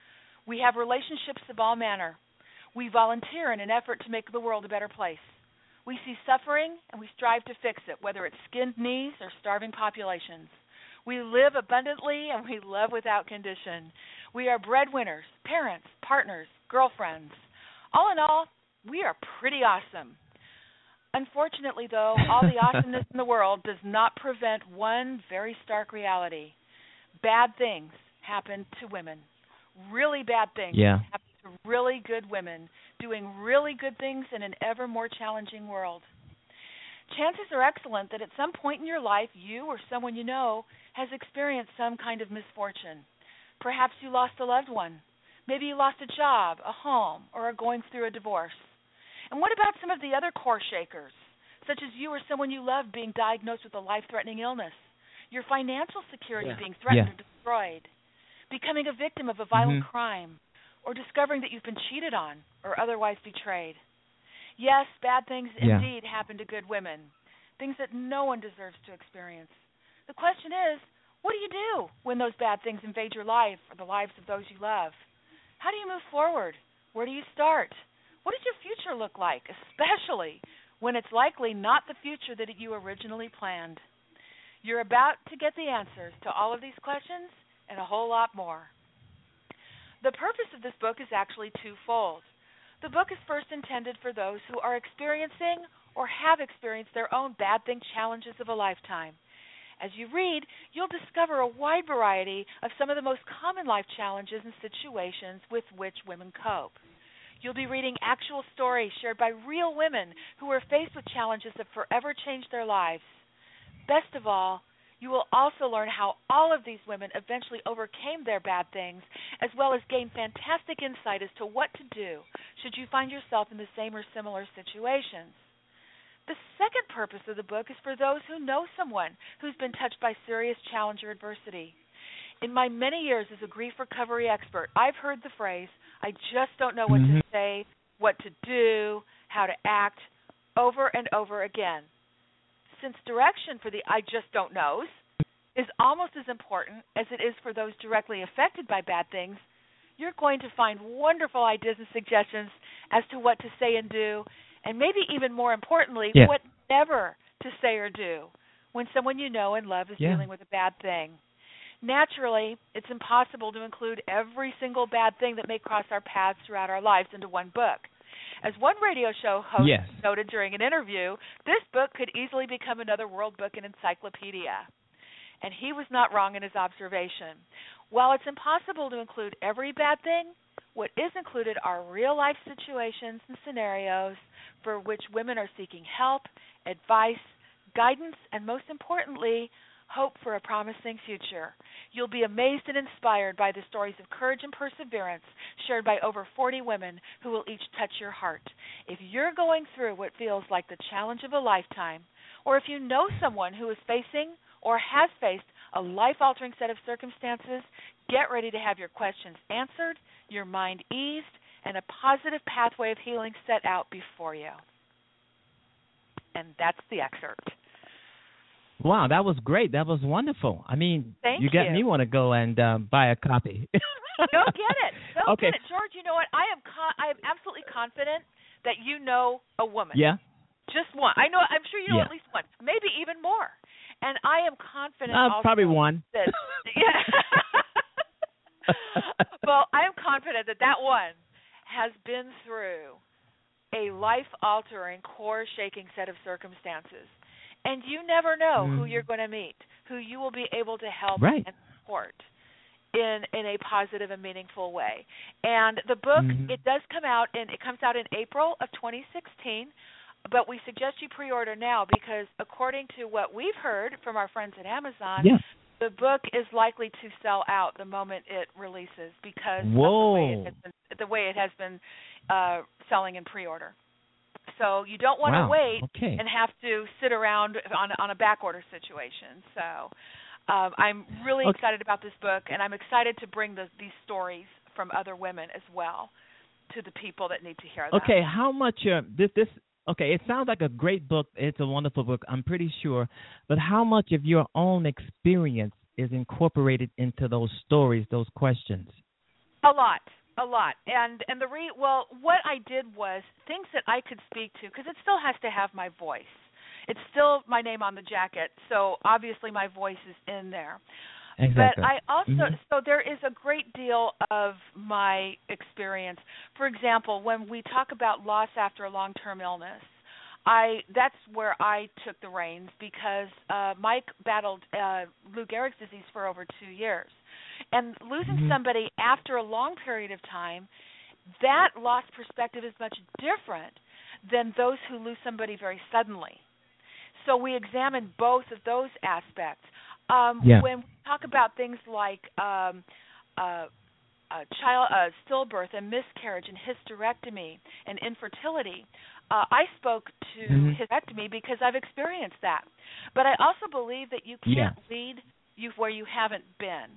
We have relationships of all manner. We volunteer in an effort to make the world a better place. We see suffering and we strive to fix it, whether it's skinned knees or starving populations. We live abundantly and we love without condition. We are breadwinners, parents, partners, girlfriends. All in all, we are pretty awesome. Unfortunately, though, all the awesomeness in the world does not prevent one very stark reality. Bad things happen to women. Really bad things yeah. happen to really good women doing really good things in an ever more challenging world. Chances are excellent that at some point in your life, you or someone you know has experienced some kind of misfortune. Perhaps you lost a loved one. Maybe you lost a job, a home, or are going through a divorce. And what about some of the other core shakers, such as you or someone you love being diagnosed with a life-threatening illness, your financial security yeah. being threatened yeah. or destroyed, becoming a victim of a violent mm-hmm. crime, or discovering that you've been cheated on or otherwise betrayed? Yes, bad things yeah. indeed happen to good women, things that no one deserves to experience. The question is, what do you do when those bad things invade your life or the lives of those you love? How do you move forward? Where do you start? What does your future look like, especially when it's likely not the future that you originally planned? You're about to get the answers to all of these questions and a whole lot more. The purpose of this book is actually twofold. The book is first intended for those who are experiencing or have experienced their own bad thing challenges of a lifetime. As you read, you'll discover a wide variety of some of the most common life challenges and situations with which women cope. You'll be reading actual stories shared by real women who were faced with challenges that forever changed their lives. Best of all, you will also learn how all of these women eventually overcame their bad things, as well as gain fantastic insight as to what to do should you find yourself in the same or similar situations. The second purpose of the book is for those who know someone who's been touched by serious challenge or adversity. In my many years as a grief recovery expert, I've heard the phrase, I just don't know what mm-hmm. to say, what to do, how to act, over and over again. Since direction for the I just don't knows is almost as important as it is for those directly affected by bad things, you're going to find wonderful ideas and suggestions as to what to say and do, and maybe even more importantly, yeah. what never to say or do when someone you know and love is yeah. dealing with a bad thing. Naturally, it's impossible to include every single bad thing that may cross our paths throughout our lives into one book. As one radio show host yes. noted during an interview, this book could easily become another World Book and Encyclopedia. And he was not wrong in his observation. While it's impossible to include every bad thing, what is included are real-life situations and scenarios for which women are seeking help, advice, guidance, and most importantly, hope for a promising future. You'll be amazed and inspired by the stories of courage and perseverance shared by over forty women who will each touch your heart. If you're going through what feels like the challenge of a lifetime, or if you know someone who is facing or has faced a life-altering set of circumstances, get ready to have your questions answered, your mind eased, and a positive pathway of healing set out before you. And that's the excerpt. Wow, that was great. That was wonderful. I mean, Thank you got you. me want to go and um, buy a copy. Go get it. Go okay. get it, George. You know what? I am con- I am absolutely confident that you know a woman. Yeah. Just one. I know. I'm sure you know yeah. at least one, maybe even more. And I am confident. Uh, also probably one. That, yeah. Well, I am confident that that one has been through a life-altering, core-shaking set of circumstances. And you never know mm. who you're going to meet, who you will be able to help right. and support in in a positive and meaningful way. And the book, mm-hmm. it does come out, and it comes out in April of twenty sixteen, but we suggest you pre-order now because according to what we've heard from our friends at Amazon, yeah. the book is likely to sell out the moment it releases because Whoa. of the way it has been, the way it has been uh, selling in pre-order. So you don't want wow. to wait okay. and have to sit around on on a back order situation. So um, I'm really okay. excited about this book, and I'm excited to bring the, these stories from other women as well to the people that need to hear them. Okay, how much uh, this this okay? It sounds like a great book. It's a wonderful book, I'm pretty sure. But how much of your own experience is incorporated into those stories, those questions? A lot. A lot, and and the re well, what I did was things that I could speak to, because it still has to have my voice. It's still my name on the jacket, so obviously my voice is in there. Exactly. But I also, mm-hmm. so there is a great deal of my experience. For example, when we talk about loss after a long-term illness, I that's where I took the reins, because uh, Mike battled uh, Lou Gehrig's disease for over two years. And losing mm-hmm. somebody after a long period of time, that loss perspective is much different than those who lose somebody very suddenly. So we examine both of those aspects. Um, yeah. When we talk about things like um, uh, uh, child uh, stillbirth and miscarriage and hysterectomy and infertility, uh, I spoke to mm-hmm. hysterectomy because I've experienced that. But I also believe that you can't yeah. lead you where you haven't been.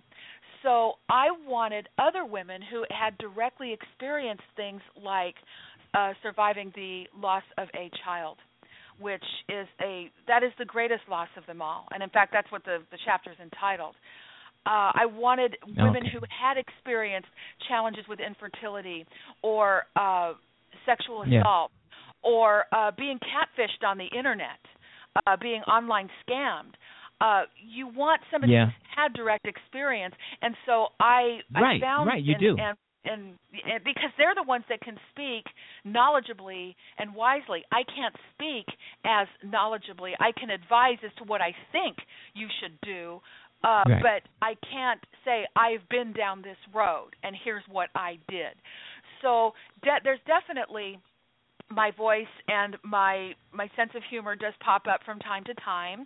So I wanted other women who had directly experienced things like uh, surviving the loss of a child, which is a that is the greatest loss of them all. And in fact, that's what the, the chapter is entitled. Uh, I wanted women okay. who had experienced challenges with infertility or uh, sexual assault yeah. or uh, being catfished on the internet, uh, being online scammed. Uh, you want somebody yeah. who's had direct experience, and so I, right, I found right, you and, do. And, and, and because they're the ones that can speak knowledgeably and wisely. I can't speak as knowledgeably. I can advise as to what I think you should do, uh, right. but I can't say I've been down this road and here's what I did. So de- there's definitely my voice and my my sense of humor does pop up from time to time,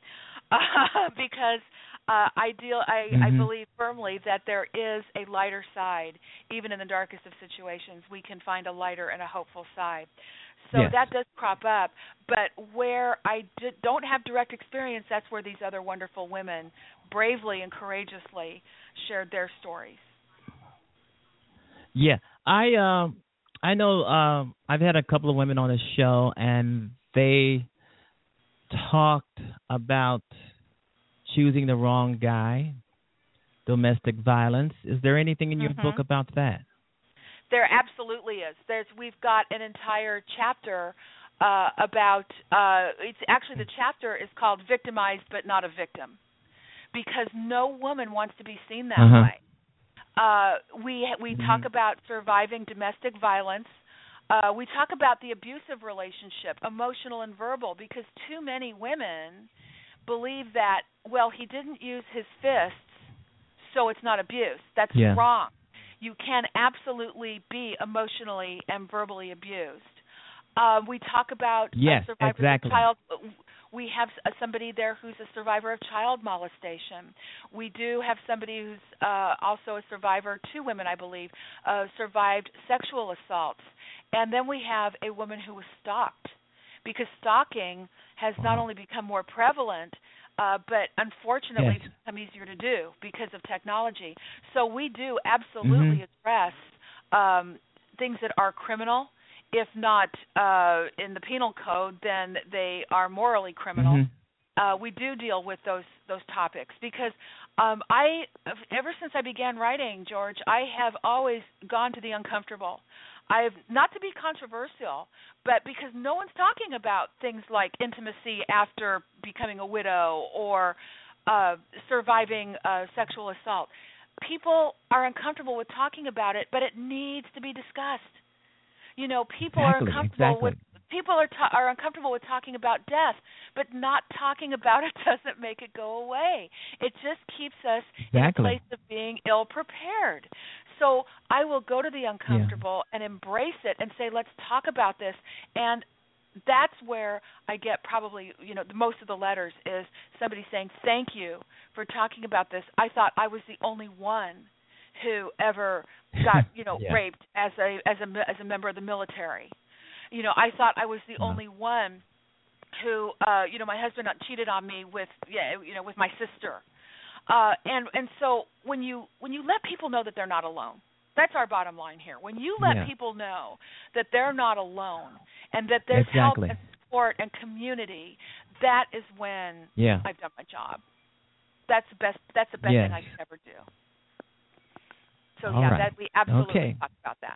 uh, because uh, I deal I, mm-hmm. I believe firmly that there is a lighter side. Even in the darkest of situations, we can find a lighter and a hopeful side. So yes. that does crop up. But where I did, don't have direct experience, that's where these other wonderful women bravely and courageously shared their stories. Yeah, I um. I know um, I've had a couple of women on this show, and they talked about choosing the wrong guy, domestic violence. Is there anything in your mm-hmm. book about that? There absolutely is. There's we've got an entire chapter uh, about. Uh, it's actually the chapter is called "Victimized but Not a Victim," because no woman wants to be seen that uh-huh. way. Uh, we we mm-hmm. talk about surviving domestic violence. Uh, we talk about the abusive relationship, emotional and verbal, because too many women believe that, well, he didn't use his fists, so it's not abuse. That's yeah. wrong. You can absolutely be emotionally and verbally abused. Uh, we talk about yes, uh, survivors exactly. of child. We have somebody there who's a survivor of child molestation. We do have somebody who's uh, also a survivor, two women, I believe, uh, survived sexual assaults. And then we have a woman who was stalked, because stalking has wow. not only become more prevalent, uh, but unfortunately yes. it's become easier to do because of technology. So we do absolutely mm-hmm. address um, things that are criminal. If not uh, in the penal code, then they are morally criminal. Mm-hmm. Uh, we do deal with those those topics because um, I, ever since I began writing, George, I have always gone to the uncomfortable. I've not to be controversial, but because no one's talking about things like intimacy after becoming a widow or uh, surviving uh, sexual assault. People are uncomfortable with talking about it, but it needs to be discussed. You know, people exactly, are uncomfortable exactly. with people are ta- are uncomfortable with talking about death, but not talking about it doesn't make it go away. It just keeps us exactly. in a place of being ill prepared. So I will go to the uncomfortable yeah. and embrace it and say, let's talk about this. And that's where I get probably, you know, most of the letters is somebody saying, thank you for talking about this. I thought I was the only one who ever got, you know, yeah. raped as a as a as a member of the military. You know, I thought I was the no. only one who, uh, you know, my husband cheated on me with, yeah, you know, with my sister. Uh, and and so when you when you let people know that they're not alone, that's our bottom line here. When you let yeah. people know that they're not alone and that there's exactly. help and support and community, that is when yeah. I've done my job. That's the best. That's the best yes. thing I could ever do. so All yeah, right. that we absolutely Okay. talk about that.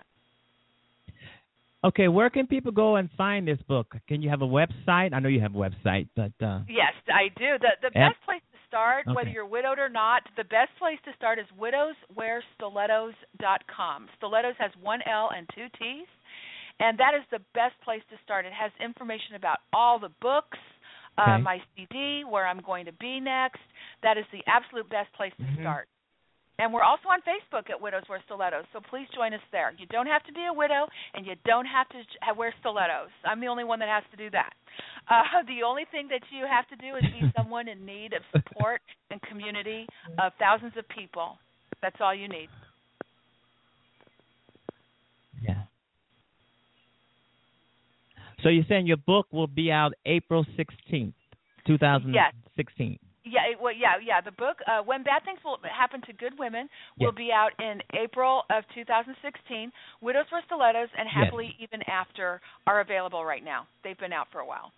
Okay, where can people go and find this book? Can you have a website? I know you have a website, but uh, Yes, I do. The the Yep. best place to start, Okay. whether you're widowed or not, the best place to start is widows wear stilettos dot com. Stilettos has one L and two T's, and that is the best place to start. It has information about all the books, uh, Okay. my C D, where I'm going to be next. That is the absolute best place to Mhm. start. And we're also on Facebook at Widows Wear Stilettos, so please join us there. You don't have to be a widow, and you don't have to j- wear stilettos. I'm the only one that has to do that. Uh, the only thing that you have to do is be someone in need of support and community of thousands of people. That's all you need. yeah. So you're saying your book will be out April sixteenth, twenty sixteen? Yeah, it, well, yeah, yeah. The book, uh, When Bad Things Will Happen to Good Women, will Yes. be out in April of two thousand sixteen. Widows Wear Stilettos and Yes. Happily Even After are available right now. They've been out for a while.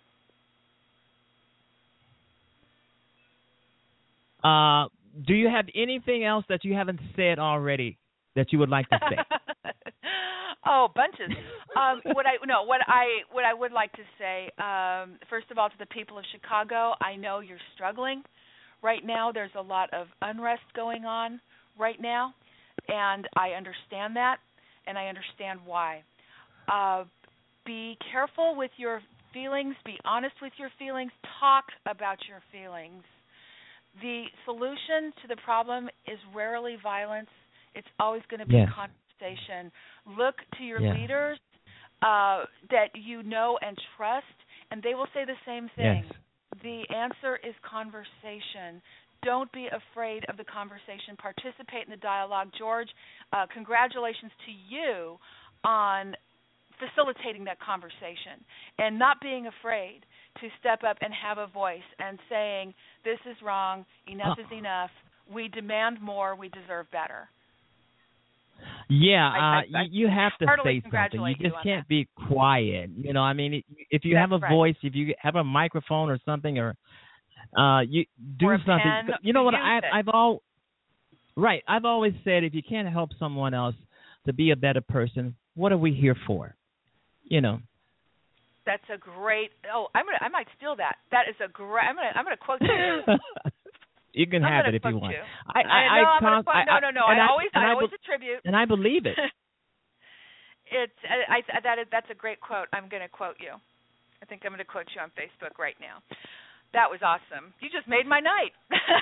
Uh, do you have anything else that you haven't said already that you would like to say? Oh, bunches. Um, what I no, what I what I would like to say, um, first of all, to the people of Chicago, I know you're struggling right now. There's a lot of unrest going on right now, and I understand that, and I understand why. Uh, be careful with your feelings. Be honest with your feelings. Talk about your feelings. The solution to the problem is rarely violence. It's always going to be Yes. conversation. Look to your Yeah. leaders uh, that you know and trust, and they will say the same thing. Yes. The answer is conversation. Don't be afraid of the conversation. Participate in the dialogue. George, uh, congratulations to you on facilitating that conversation and not being afraid to step up and have a voice and saying, this is wrong, enough Uh, is enough, we demand more, we deserve better. Yeah, I- I- uh, I you, you have to heartily say something. You congratulate you just on can't that. be quiet. You know, I mean, it, if you That's have a right. voice, if you have a microphone or something, or uh, you do Or a something. pen, You know what? use I, it. I've all right. I've always said, if you can't help someone else to be a better person, what are we here for? You know. That's a great. Oh, I'm gonna. I might steal that. That is a great. I'm gonna. I'm gonna quote you. You can I'm have gonna it if you quote want. you. I, I, no, I'm I, gonna con- quote, I, no, no, no. and I always, and I I, always be- attribute. and I believe it. It's. I, I. That is. That's a great quote. I'm gonna quote you. I think I'm gonna quote you on Facebook right now. That was awesome. You just made my night.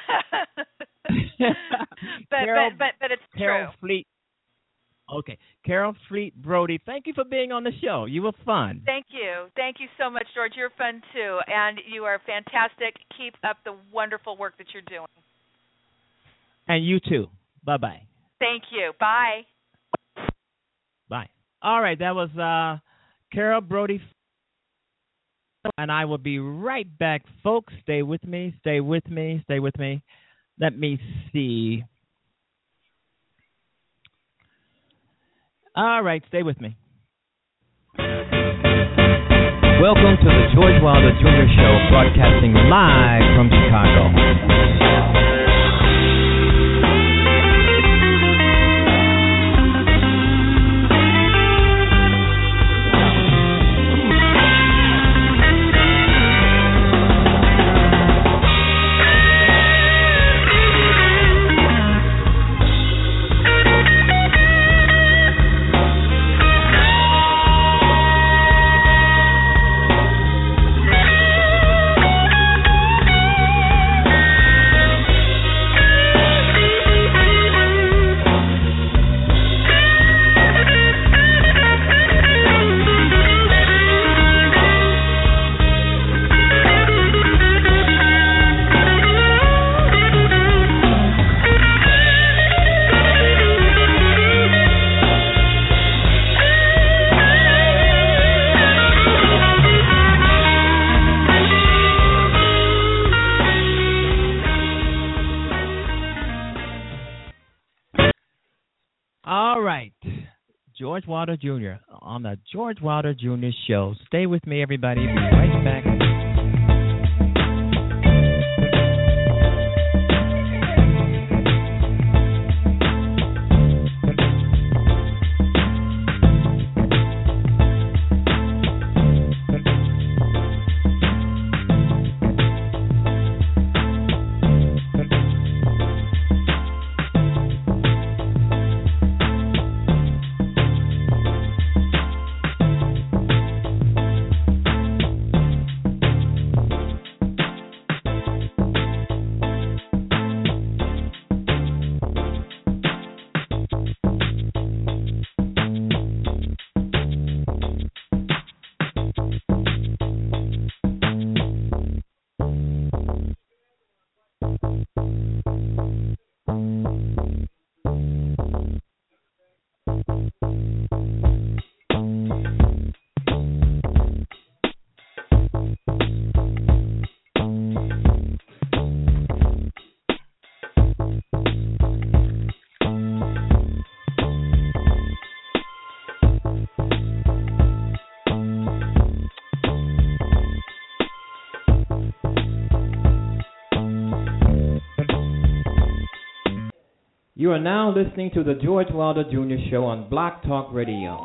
but, Carol, but but but it's Carol true. Fleet. Okay, Carol Fleet Brody, thank you for being on the show. You were fun. Thank you. Thank you so much, George. You're fun too, and you are fantastic. Keep up the wonderful work that you're doing. And you too. Bye-bye. Thank you. Bye. Bye. All right, that was uh, Carol Brody. And I will be right back, folks. Stay with me. Stay with me. Stay with me. Let me see. All right, stay with me. Welcome to the George Wilder Junior Show, broadcasting live from Chicago. All right. George Wilder Junior on the George Wilder Junior Show. Stay with me, everybody. Be right back. You are now listening to the George Wilder Junior Show on Blog Talk Radio.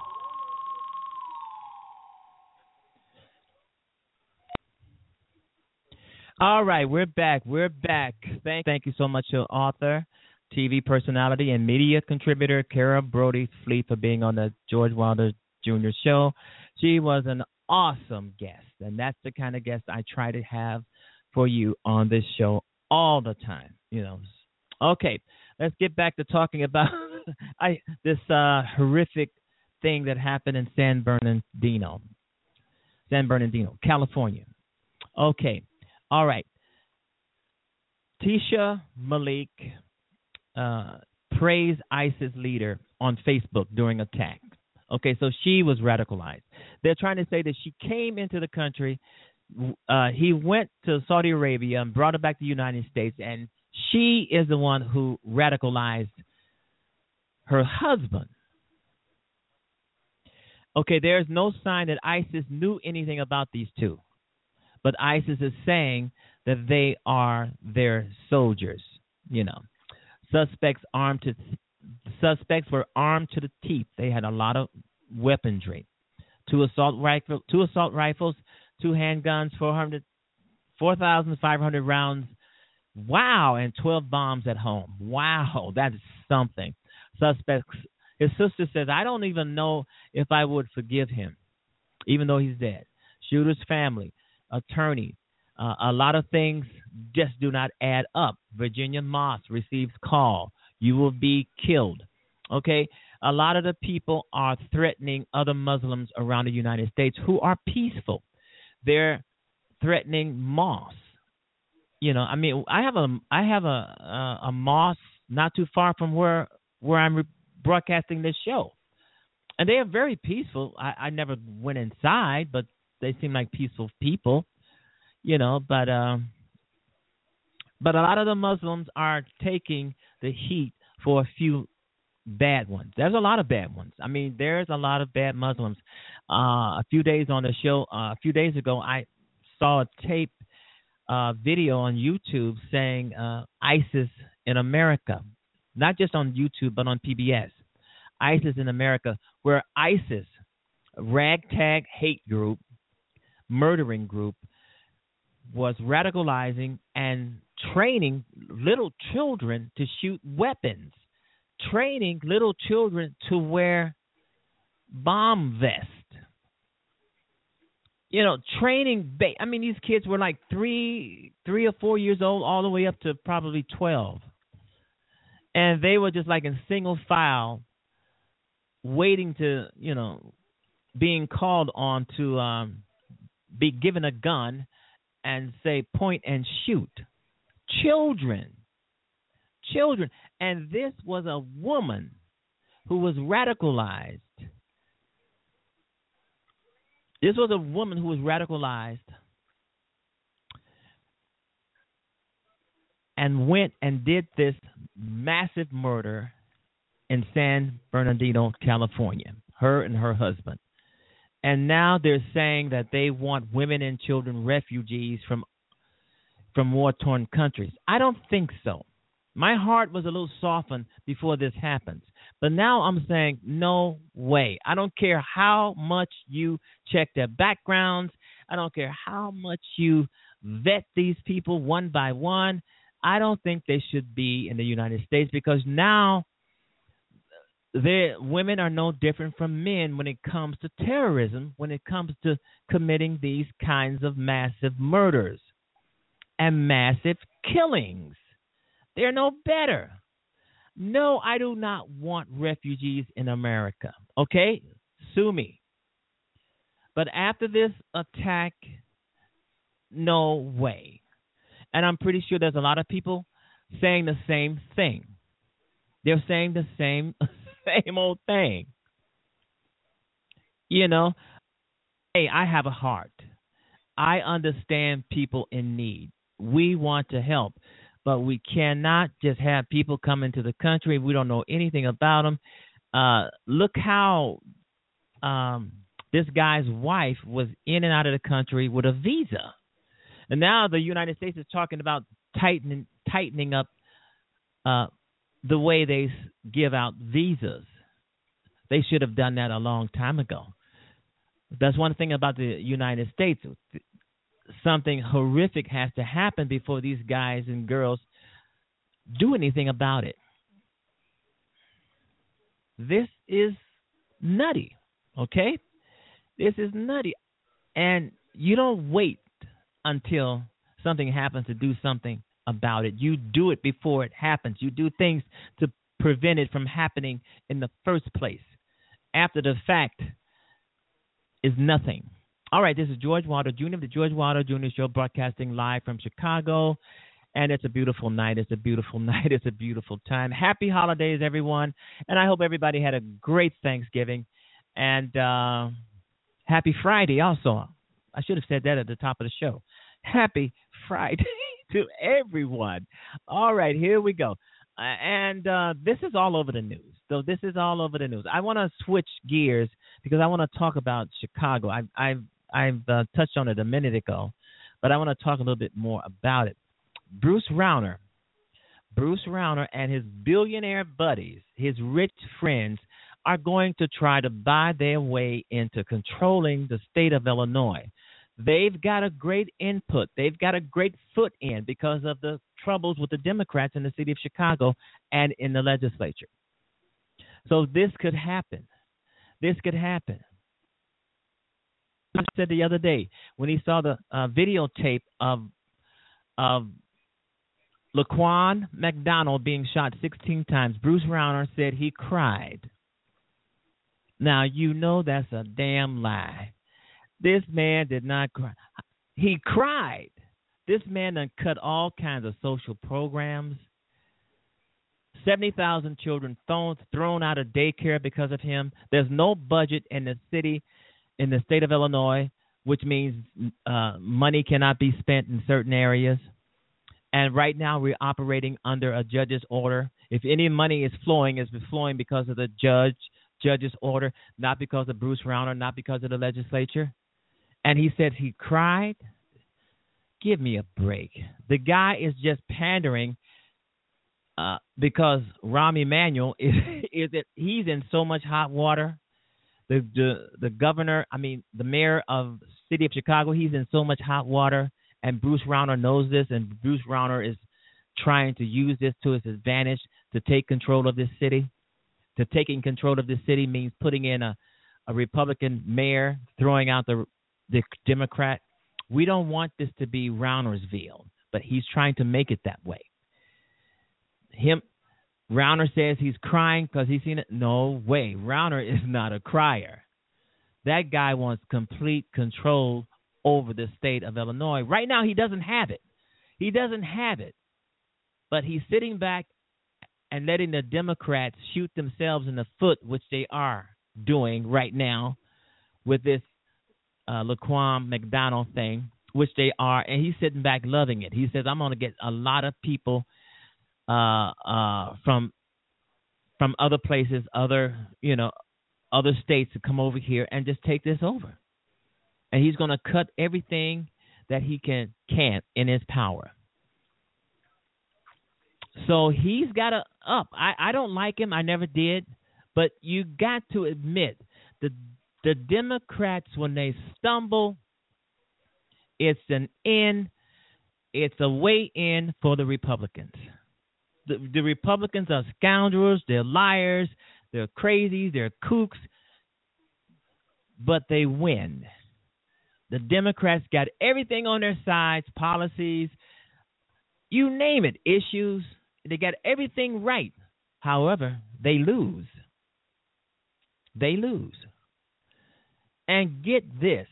All right, we're back. We're back. Thank, thank you so much to author, T V personality, and media contributor Kara Brody Fleet for being on the George Wilder Junior Show. She was an awesome guest, and that's the kind of guest I try to have for you on this show all the time. You know. Okay, let's get back to talking about I, this uh, horrific thing that happened in San Bernardino, San Bernardino, California. Okay. All right. Tisha Malik uh, praised ISIS leader on Facebook during attack. Okay, so she was radicalized. They're trying to say that she came into the country. Uh, he went to Saudi Arabia and brought her back to the United States, and she is the one who radicalized her husband. Okay, there's no sign that ISIS knew anything about these two. But ISIS is saying that they are their soldiers. You know, suspects armed to suspects were armed to the teeth. They had a lot of weaponry: two assault rifle, two assault rifles, two handguns, four hundred, four thousand five hundred rounds. Wow, and twelve bombs at home. Wow, that is something. Suspects. His sister says, "I don't even know if I would forgive him, even though he's dead." Shooter's family. Attorney, uh, a lot of things just do not add up. Virginia Moss receives call. You will be killed. Okay? A lot of the people are threatening other Muslims around the United States who are peaceful. They're threatening Moss. You know, I mean, I have a I have a a, a mosque not too far from where where I'm re- broadcasting this show, and they are very peaceful. I, I never went inside, but they seem like peaceful people, you know, but um, but a lot of the Muslims are taking the heat for a few bad ones. There's a lot of bad ones. I mean, there's a lot of bad Muslims. Uh, a few days on the show, uh, a few days ago, I saw a tape uh, video on YouTube saying uh, ISIS in America, not just on YouTube, but on P B S. ISIS in America, where ISIS, a ragtag hate group, murdering group, was radicalizing and training little children to shoot weapons, training little children to wear bomb vests. You know, training. Ba- I mean, these kids were like three, three or four years old, all the way up to probably twelve, and they were just like in single file, waiting to, you know, being called on to. Um, be given a gun and say point and shoot. Children. Children. And this was a woman who was radicalized. This was a woman who was radicalized and went and did this massive murder in San Bernardino, California, her and her husband. And now they're saying that they want women and children refugees from from war-torn countries. I don't think so. My heart was a little softened before this happens. But now I'm saying, no way. I don't care how much you check their backgrounds. I don't care how much you vet these people one by one. I don't think they should be in the United States, because now They, women are no different from men when it comes to terrorism, when it comes to committing these kinds of massive murders and massive killings. They're no better. No, I do not want refugees in America. Okay? Sue me. But after this attack, no way. And I'm pretty sure there's a lot of people saying the same thing. They're saying the same same old thing. You know, hey, I have a heart. I understand people in need. We want to help, but we cannot just have people come into the country. We don't know anything about them. Uh, look how um, this guy's wife was in and out of the country with a visa. And now the United States is talking about tightening tightening up uh, the way they give out visas. They should have done that a long time ago. That's one thing about the United States. Something horrific has to happen before these guys and girls do anything about it. This is nutty, okay? This is nutty. And you don't wait until something happens to do something about it. You do it before it happens. You do things to prevent it from happening in the first place. After the fact is nothing. All right, this is George Wilder Junior of the George Wilder Junior Show, broadcasting live from Chicago. And it's a beautiful night. It's a beautiful night. It's a beautiful time. Happy holidays, everyone. And I hope everybody had a great Thanksgiving. And uh, happy Friday also. I should have said that at the top of the show. Happy Friday to everyone. All right, here we go. Uh, and uh, this is all over the news. So this is all over the news. I want to switch gears because I want to talk about Chicago. I've I've, I've uh, touched on it a minute ago, but I want to talk a little bit more about it. Bruce Rauner, Bruce Rauner and his billionaire buddies, his rich friends, are going to try to buy their way into controlling the state of Illinois. They've got a great input. They've got a great foot in because of the troubles with the Democrats in the city of Chicago and in the legislature. So this could happen. This could happen. I said the other day when he saw the uh, videotape of of Laquan McDonald being shot sixteen times, Bruce Rauner said he cried. Now, you know that's a damn lie. This man did not cry. He cried. This man done cut all kinds of social programs. seventy thousand children thrown, thrown out of daycare because of him. There's no budget in the city, in the state of Illinois, which means uh, money cannot be spent in certain areas. And right now we're operating under a judge's order. If any money is flowing, it's flowing because of the judge, judge's order, not because of Bruce Rauner, not because of the legislature. And he said he cried. Give me a break. The guy is just pandering uh, because Rahm Emanuel is, is it, he's in so much hot water. The, the the governor, I mean, the mayor of the city of Chicago, he's in so much hot water. And Bruce Rauner knows this, and Bruce Rauner is trying to use this to his advantage to take control of this city. To taking control of this city means putting in a, a Republican mayor, throwing out the the Democrat. We don't want this to be Raunersville, but he's trying to make it that way. Him, Rauner says he's crying because he's seen it. No way. Rauner is not a crier. That guy wants complete control over the state of Illinois. Right now, he doesn't have it. He doesn't have it. But he's sitting back and letting the Democrats shoot themselves in the foot, which they are doing right now with this uh, Laquan McDonald thing, which they are. And he's sitting back loving it. He says, I'm going to get a lot of people uh, uh, from from other places, other, you know, other states to come over here and just take this over. And he's going to cut everything that he can can in his power. So he's got to up. I, I don't like him. I never did. But you got to admit, the the Democrats, when they stumble, it's an in, it's a way in for the Republicans. The, the Republicans are scoundrels. They're liars. They're crazies. They're kooks. But they win. The Democrats got everything on their sides, policies, you name it, issues. They got everything right. However, they lose. They lose. And get this.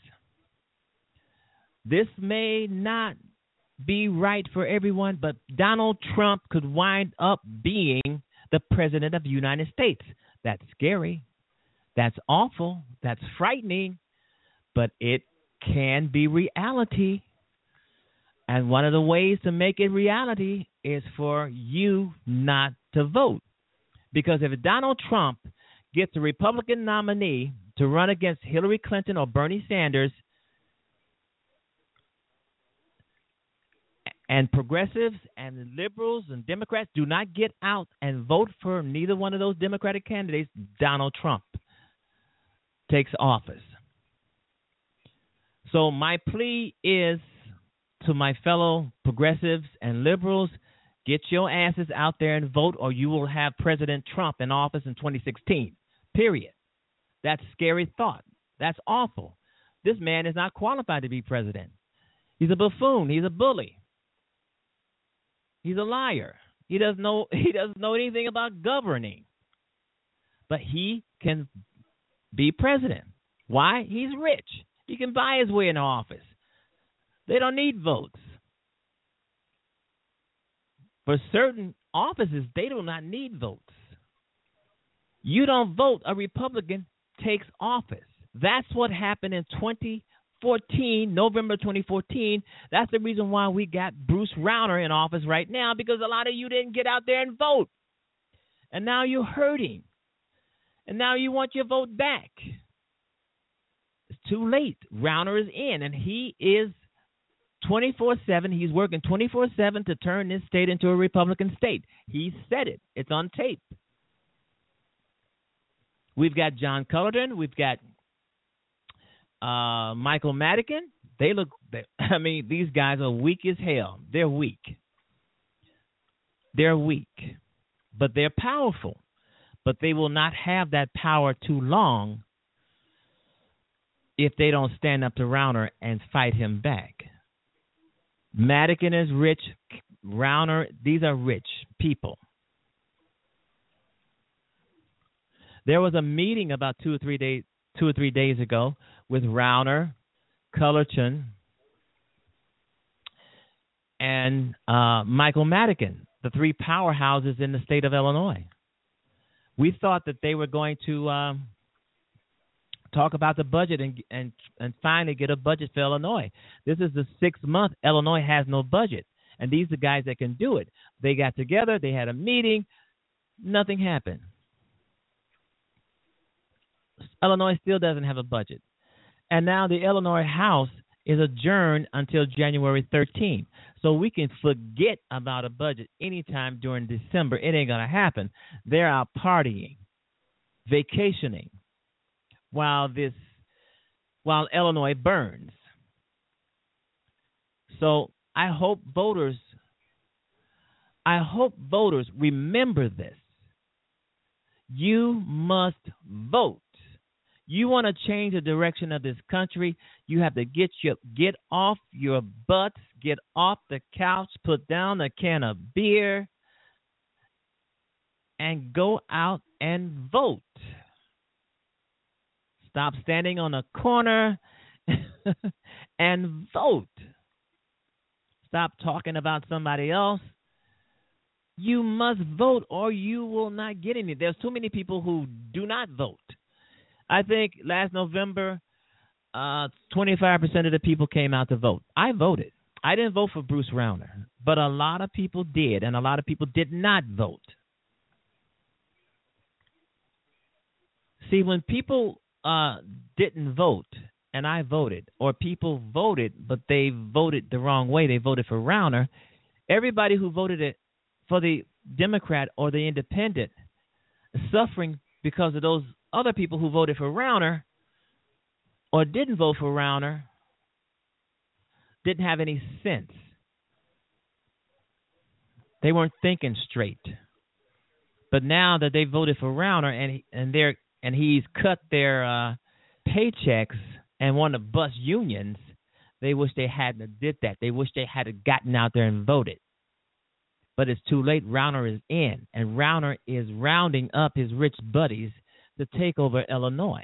This may not be right for everyone, but Donald Trump could wind up being the president of the United States. That's scary. That's awful. That's frightening. But it can be reality. And one of the ways to make it reality is for you not to vote. Because if Donald Trump gets a Republican nominee to run against Hillary Clinton or Bernie Sanders, And progressives and liberals and Democrats do not get out and vote for neither one of those Democratic candidates. Donald Trump takes office. So my plea is to my fellow progressives and liberals, get your asses out there and vote, or you will have President Trump in office in twenty sixteen, period. That's a scary thought. That's awful. This man is not qualified to be president. He's a buffoon. He's a bully. He's a liar. He doesn't know, he doesn't know anything about governing. But he can be president. Why? He's rich. He can buy his way into office. They don't need votes. For certain offices, they do not need votes. You don't vote, a Republican takes office. That's what happened in twenty fourteen, November twenty fourteen. That's the reason why we got Bruce Rauner in office right now, because a lot of you didn't get out there and vote. And now you're hurting. And now you want your vote back. It's too late. Rauner is in, and he is twenty-four seven. He's working twenty-four seven to turn this state into a Republican state. He said it. It's on tape. We've got John Cullerton. We've got uh, Michael Madigan. They look, they, I mean, these guys are weak as hell. They're weak. They're weak. But they're powerful. But they will not have that power too long if they don't stand up to Rauner and fight him back. Madigan is rich. Rauner, these are rich people. There was a meeting about two or three days, two or three days ago with Rauner, Cullerton, and uh, Michael Madigan, the three powerhouses in the state of Illinois. We thought that they were going to um, talk about the budget and, and and finally get a budget for Illinois. This is the sixth month Illinois has no budget, and these are the guys that can do it. They got together, they had a meeting, nothing happened. Illinois still doesn't have a budget. And now the Illinois House is adjourned until January thirteenth. So we can forget about a budget anytime during December. It ain't going to happen. They're out partying, vacationing, while this, while Illinois burns. So I hope voters, I hope voters remember this. You must vote. You want to change the direction of this country, you have to get your get off your butts, get off the couch, put down a can of beer, and go out and vote. Stop standing on a corner and vote. Stop talking about somebody else. You must vote or you will not get any. There's too many people who do not vote. I think last November, uh, twenty-five percent of the people came out to vote. I voted. I didn't vote for Bruce Rauner, but a lot of people did, and a lot of people did not vote. See, when people uh, didn't vote, and I voted, or people voted, but they voted the wrong way, they voted for Rauner, everybody who voted it for the Democrat or the Independent is suffering because of those other people who voted for Rauner or didn't vote for Rauner didn't have any sense. They weren't thinking straight. But now that they voted for Rauner and he, and they're and he's cut their uh, paychecks and want to bust unions, they wish they hadn't did that. They wish they had gotten out there and voted. But it's too late. Rauner is in, and Rauner is rounding up his rich buddies to take over Illinois.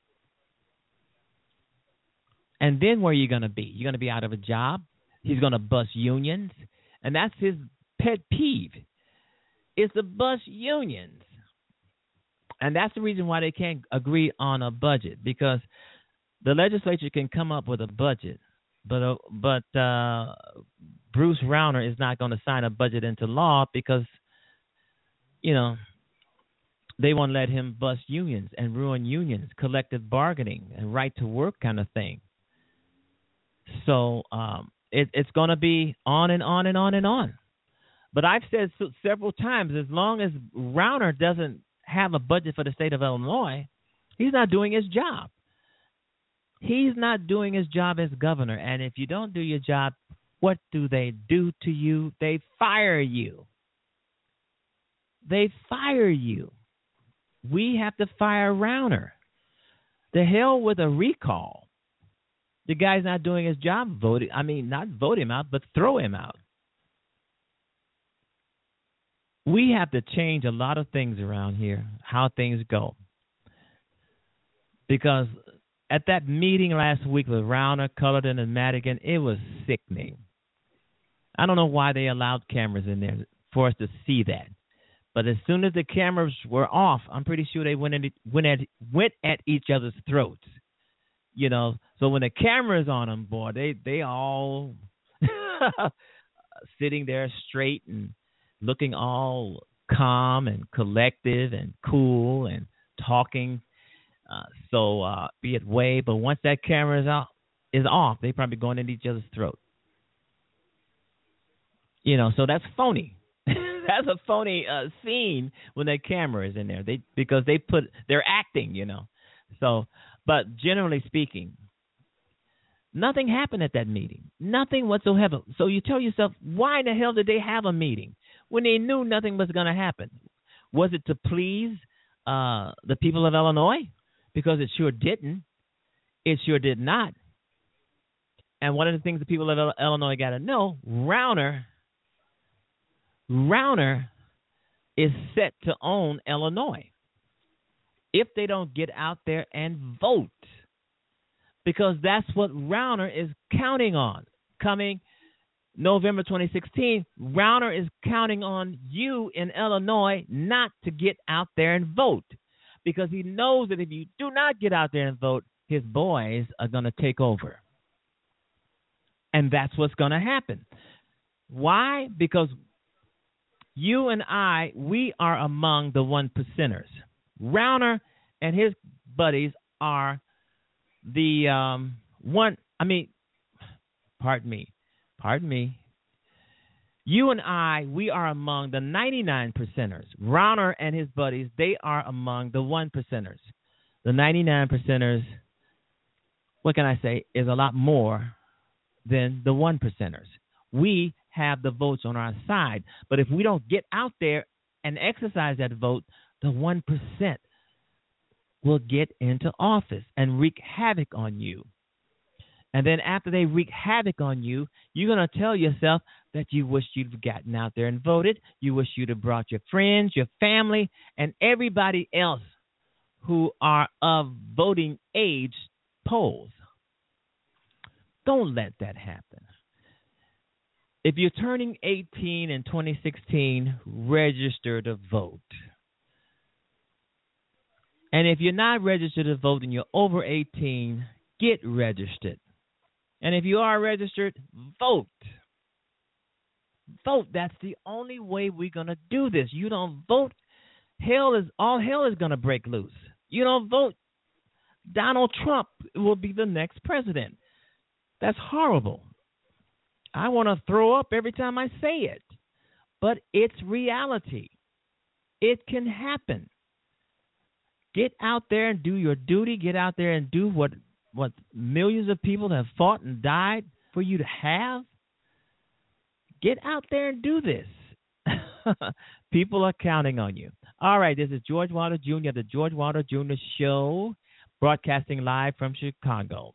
And then where are you going to be? You're going to be out of a job. He's going to bust unions. And that's his pet peeve, is to bust unions. And that's the reason why they can't agree on a budget, because the legislature can come up with a budget, but uh, but uh, Bruce Rauner is not going to sign a budget into law because, you know, they won't let him bust unions and ruin unions, collective bargaining, and right to work kind of thing. So um, it, it's going to be on and on and on and on. But I've said so, several times, as long as Rauner doesn't have a budget for the state of Illinois, he's not doing his job. He's not doing his job as governor. And if you don't do your job, what do they do to you? They fire you. They fire you. We have to fire Rauner. The hell with a recall. The guy's not doing his job. Vote, I mean, not vote him out, but throw him out. We have to change a lot of things around here, how things go. Because at that meeting last week with Rauner, Cullerton, and Madigan, it was sickening. I don't know why they allowed cameras in there for us to see that. But as soon as the cameras were off, I'm pretty sure they went, in, went, at, went at each other's throats. You know, so when the camera's on them, boy, they, they all sitting there straight and looking all calm and collective and cool and talking uh, so uh, be it way. But once that camera is out, is off, they probably going into each other's throat. You know, so that's phony. That's a phony uh, scene when that camera is in there. They because they put they're acting, you know. So, but generally speaking, nothing happened at that meeting. Nothing whatsoever. So you tell yourself, why in the hell did they have a meeting when they knew nothing was going to happen? Was it to please uh, the people of Illinois? Because it sure didn't. It sure did not. And one of the things the people of Illinois got to know, Rauner, Rauner is set to own Illinois if they don't get out there and vote. Because that's what Rauner is counting on. Coming November twenty sixteen, Rauner is counting on you in Illinois not to get out there and vote. Because he knows that if you do not get out there and vote, his boys are going to take over. And that's what's going to happen. Why? Because you and I, we are among the one percenters. Rauner and his buddies are the um, one, I mean, pardon me, pardon me. You and I, we are among the ninety-nine percenters. Rauner and his buddies, they are among the one percenters. The ninety-nine percenters, what can I say, is a lot more than the one percenters. We have the votes on our side. But if we don't get out there and exercise that vote, the one percent will get into office and wreak havoc on you. And then after they wreak havoc on you, you're going to tell yourself that you wish you'd gotten out there and voted. You wish you'd have brought your friends, your family, and everybody else who are of voting age polls. Don't let that happen. If you're turning eighteen in twenty sixteen, register to vote. And if you're not registered to vote and you're over eighteen, get registered. And if you are registered, vote. Vote. That's the only way we're going to do this. You don't vote, hell is all hell is going to break loose. You don't vote, Donald Trump will be the next president. That's horrible. I want to throw up every time I say it. But it's reality. It can happen. Get out there and do your duty. Get out there and do what, what millions of people have fought and died for you to have. Get out there and do this. People are counting on you. All right, this is George Wilder Junior, the George Wilder Junior Show, broadcasting live from Chicago.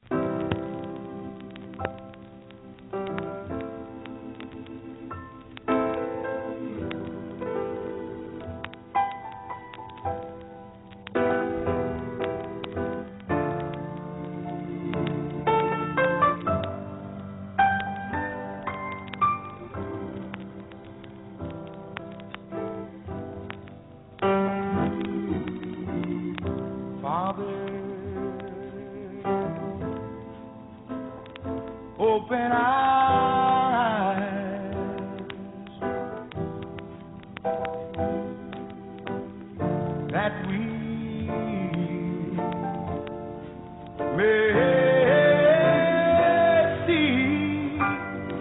Open eyes, that we may see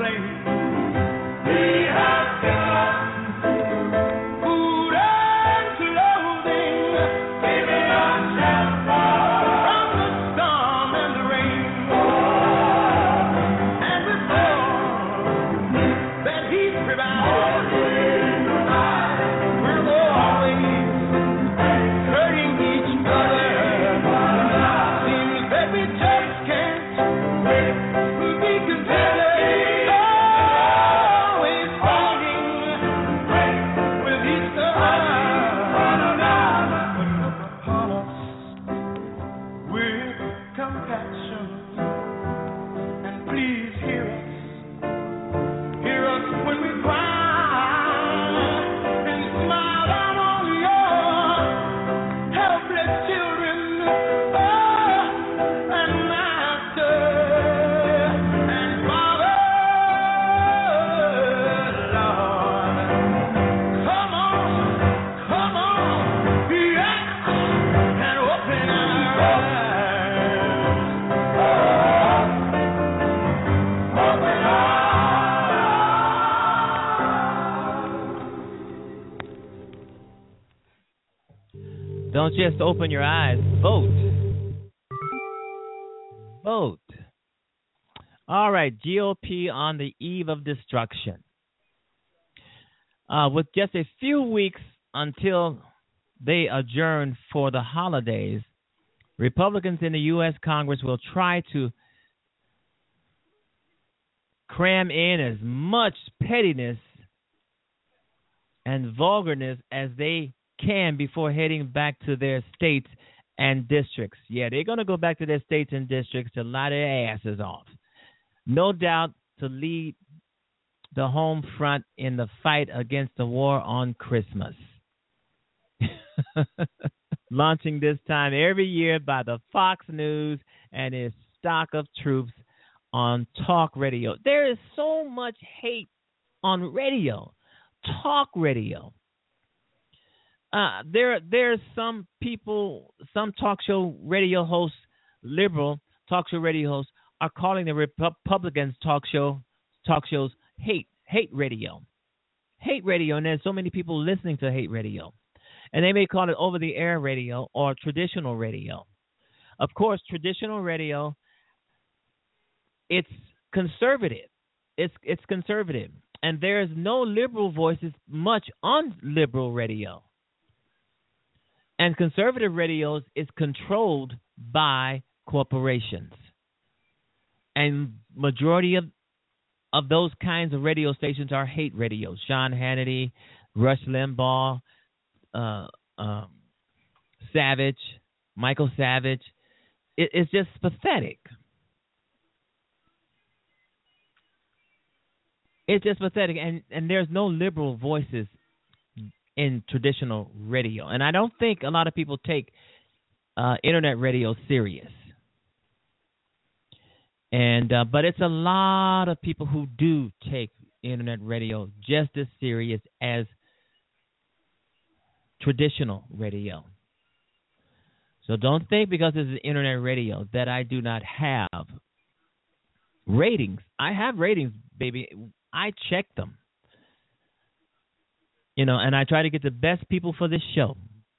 Don't just open your eyes. Vote. Vote. All right, G O P on the eve of destruction. Uh, with just a few weeks until they adjourn for the holidays, Republicans in the U S Congress will try to cram in as much pettiness and vulgarness as they can before heading back to their states and districts. Yeah, they're going to go back to their states and districts to lie their asses off. No doubt to lead the home front in the fight against the war on Christmas. Launching this time every year by the Fox News and its stock of troops on talk radio. There is so much hate on radio, talk radio. Uh, there, there's some people, some talk show radio hosts, liberal talk show radio hosts, are calling the Republicans talk show talk shows hate hate radio, hate radio, and there's so many people listening to hate radio, and they may call it over the air radio or traditional radio. Of course, traditional radio, it's conservative, it's it's conservative, and there is no liberal voices much on liberal radio. And conservative radios is controlled by corporations. And majority of of those kinds of radio stations are hate radios. Sean Hannity, Rush Limbaugh, uh, um, Savage, Michael Savage. It, it's just pathetic. It's just pathetic. And, and there's no liberal voices in traditional radio. And I don't think a lot of people take uh, internet radio serious. And uh, but it's a lot of people who do take internet radio just as serious as traditional radio. So don't think because this is internet radio that I do not have ratings. I have ratings, baby. I check them. You know, and I try to get the best people for this show.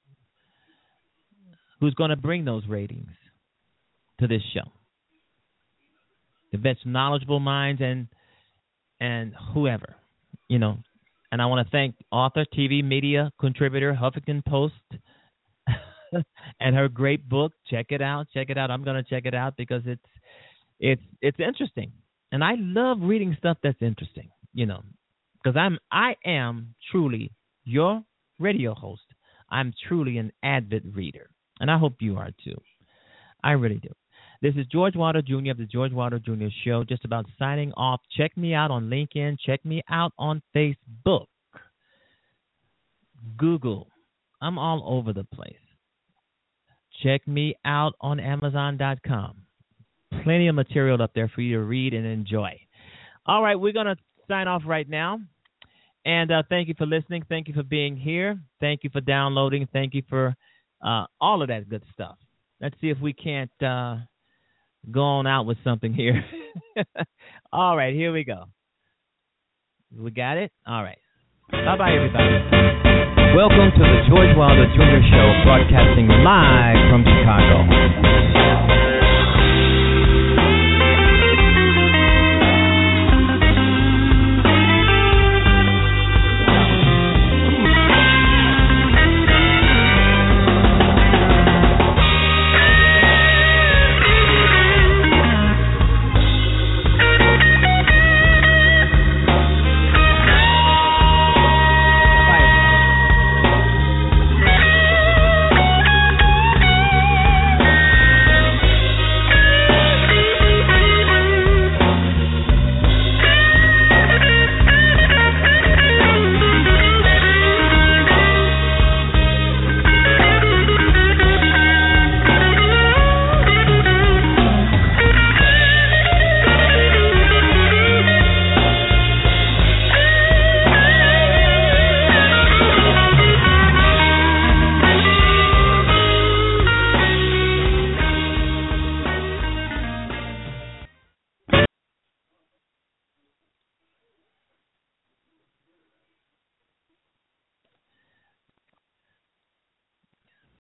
Who's going to bring those ratings to this show? The best knowledgeable minds and and whoever, you know. And I want to thank author, T V media contributor, Huffington Post, and her great book. Check it out. Check it out. I'm going to check it out because it's it's it's interesting, and I love reading stuff that's interesting. You know, because I'm I am truly your radio host. I'm truly an avid reader, and I hope you are too. I really do. This is George Wilder Junior of the George Wilder Junior Show, just about signing off. Check me out on LinkedIn. Check me out on Facebook, Google. I'm all over the place. Check me out on Amazon dot com. Plenty of material up there for you to read and enjoy. All right, we're going to sign off right now. And uh, thank you for listening. Thank you for being here. Thank you for downloading. Thank you for uh, all of that good stuff. Let's see if we can't uh, go on out with something here. All right, here we go. We got it? All right. Bye-bye, everybody. Welcome to the George Wilder Junior Show, broadcasting live from Chicago.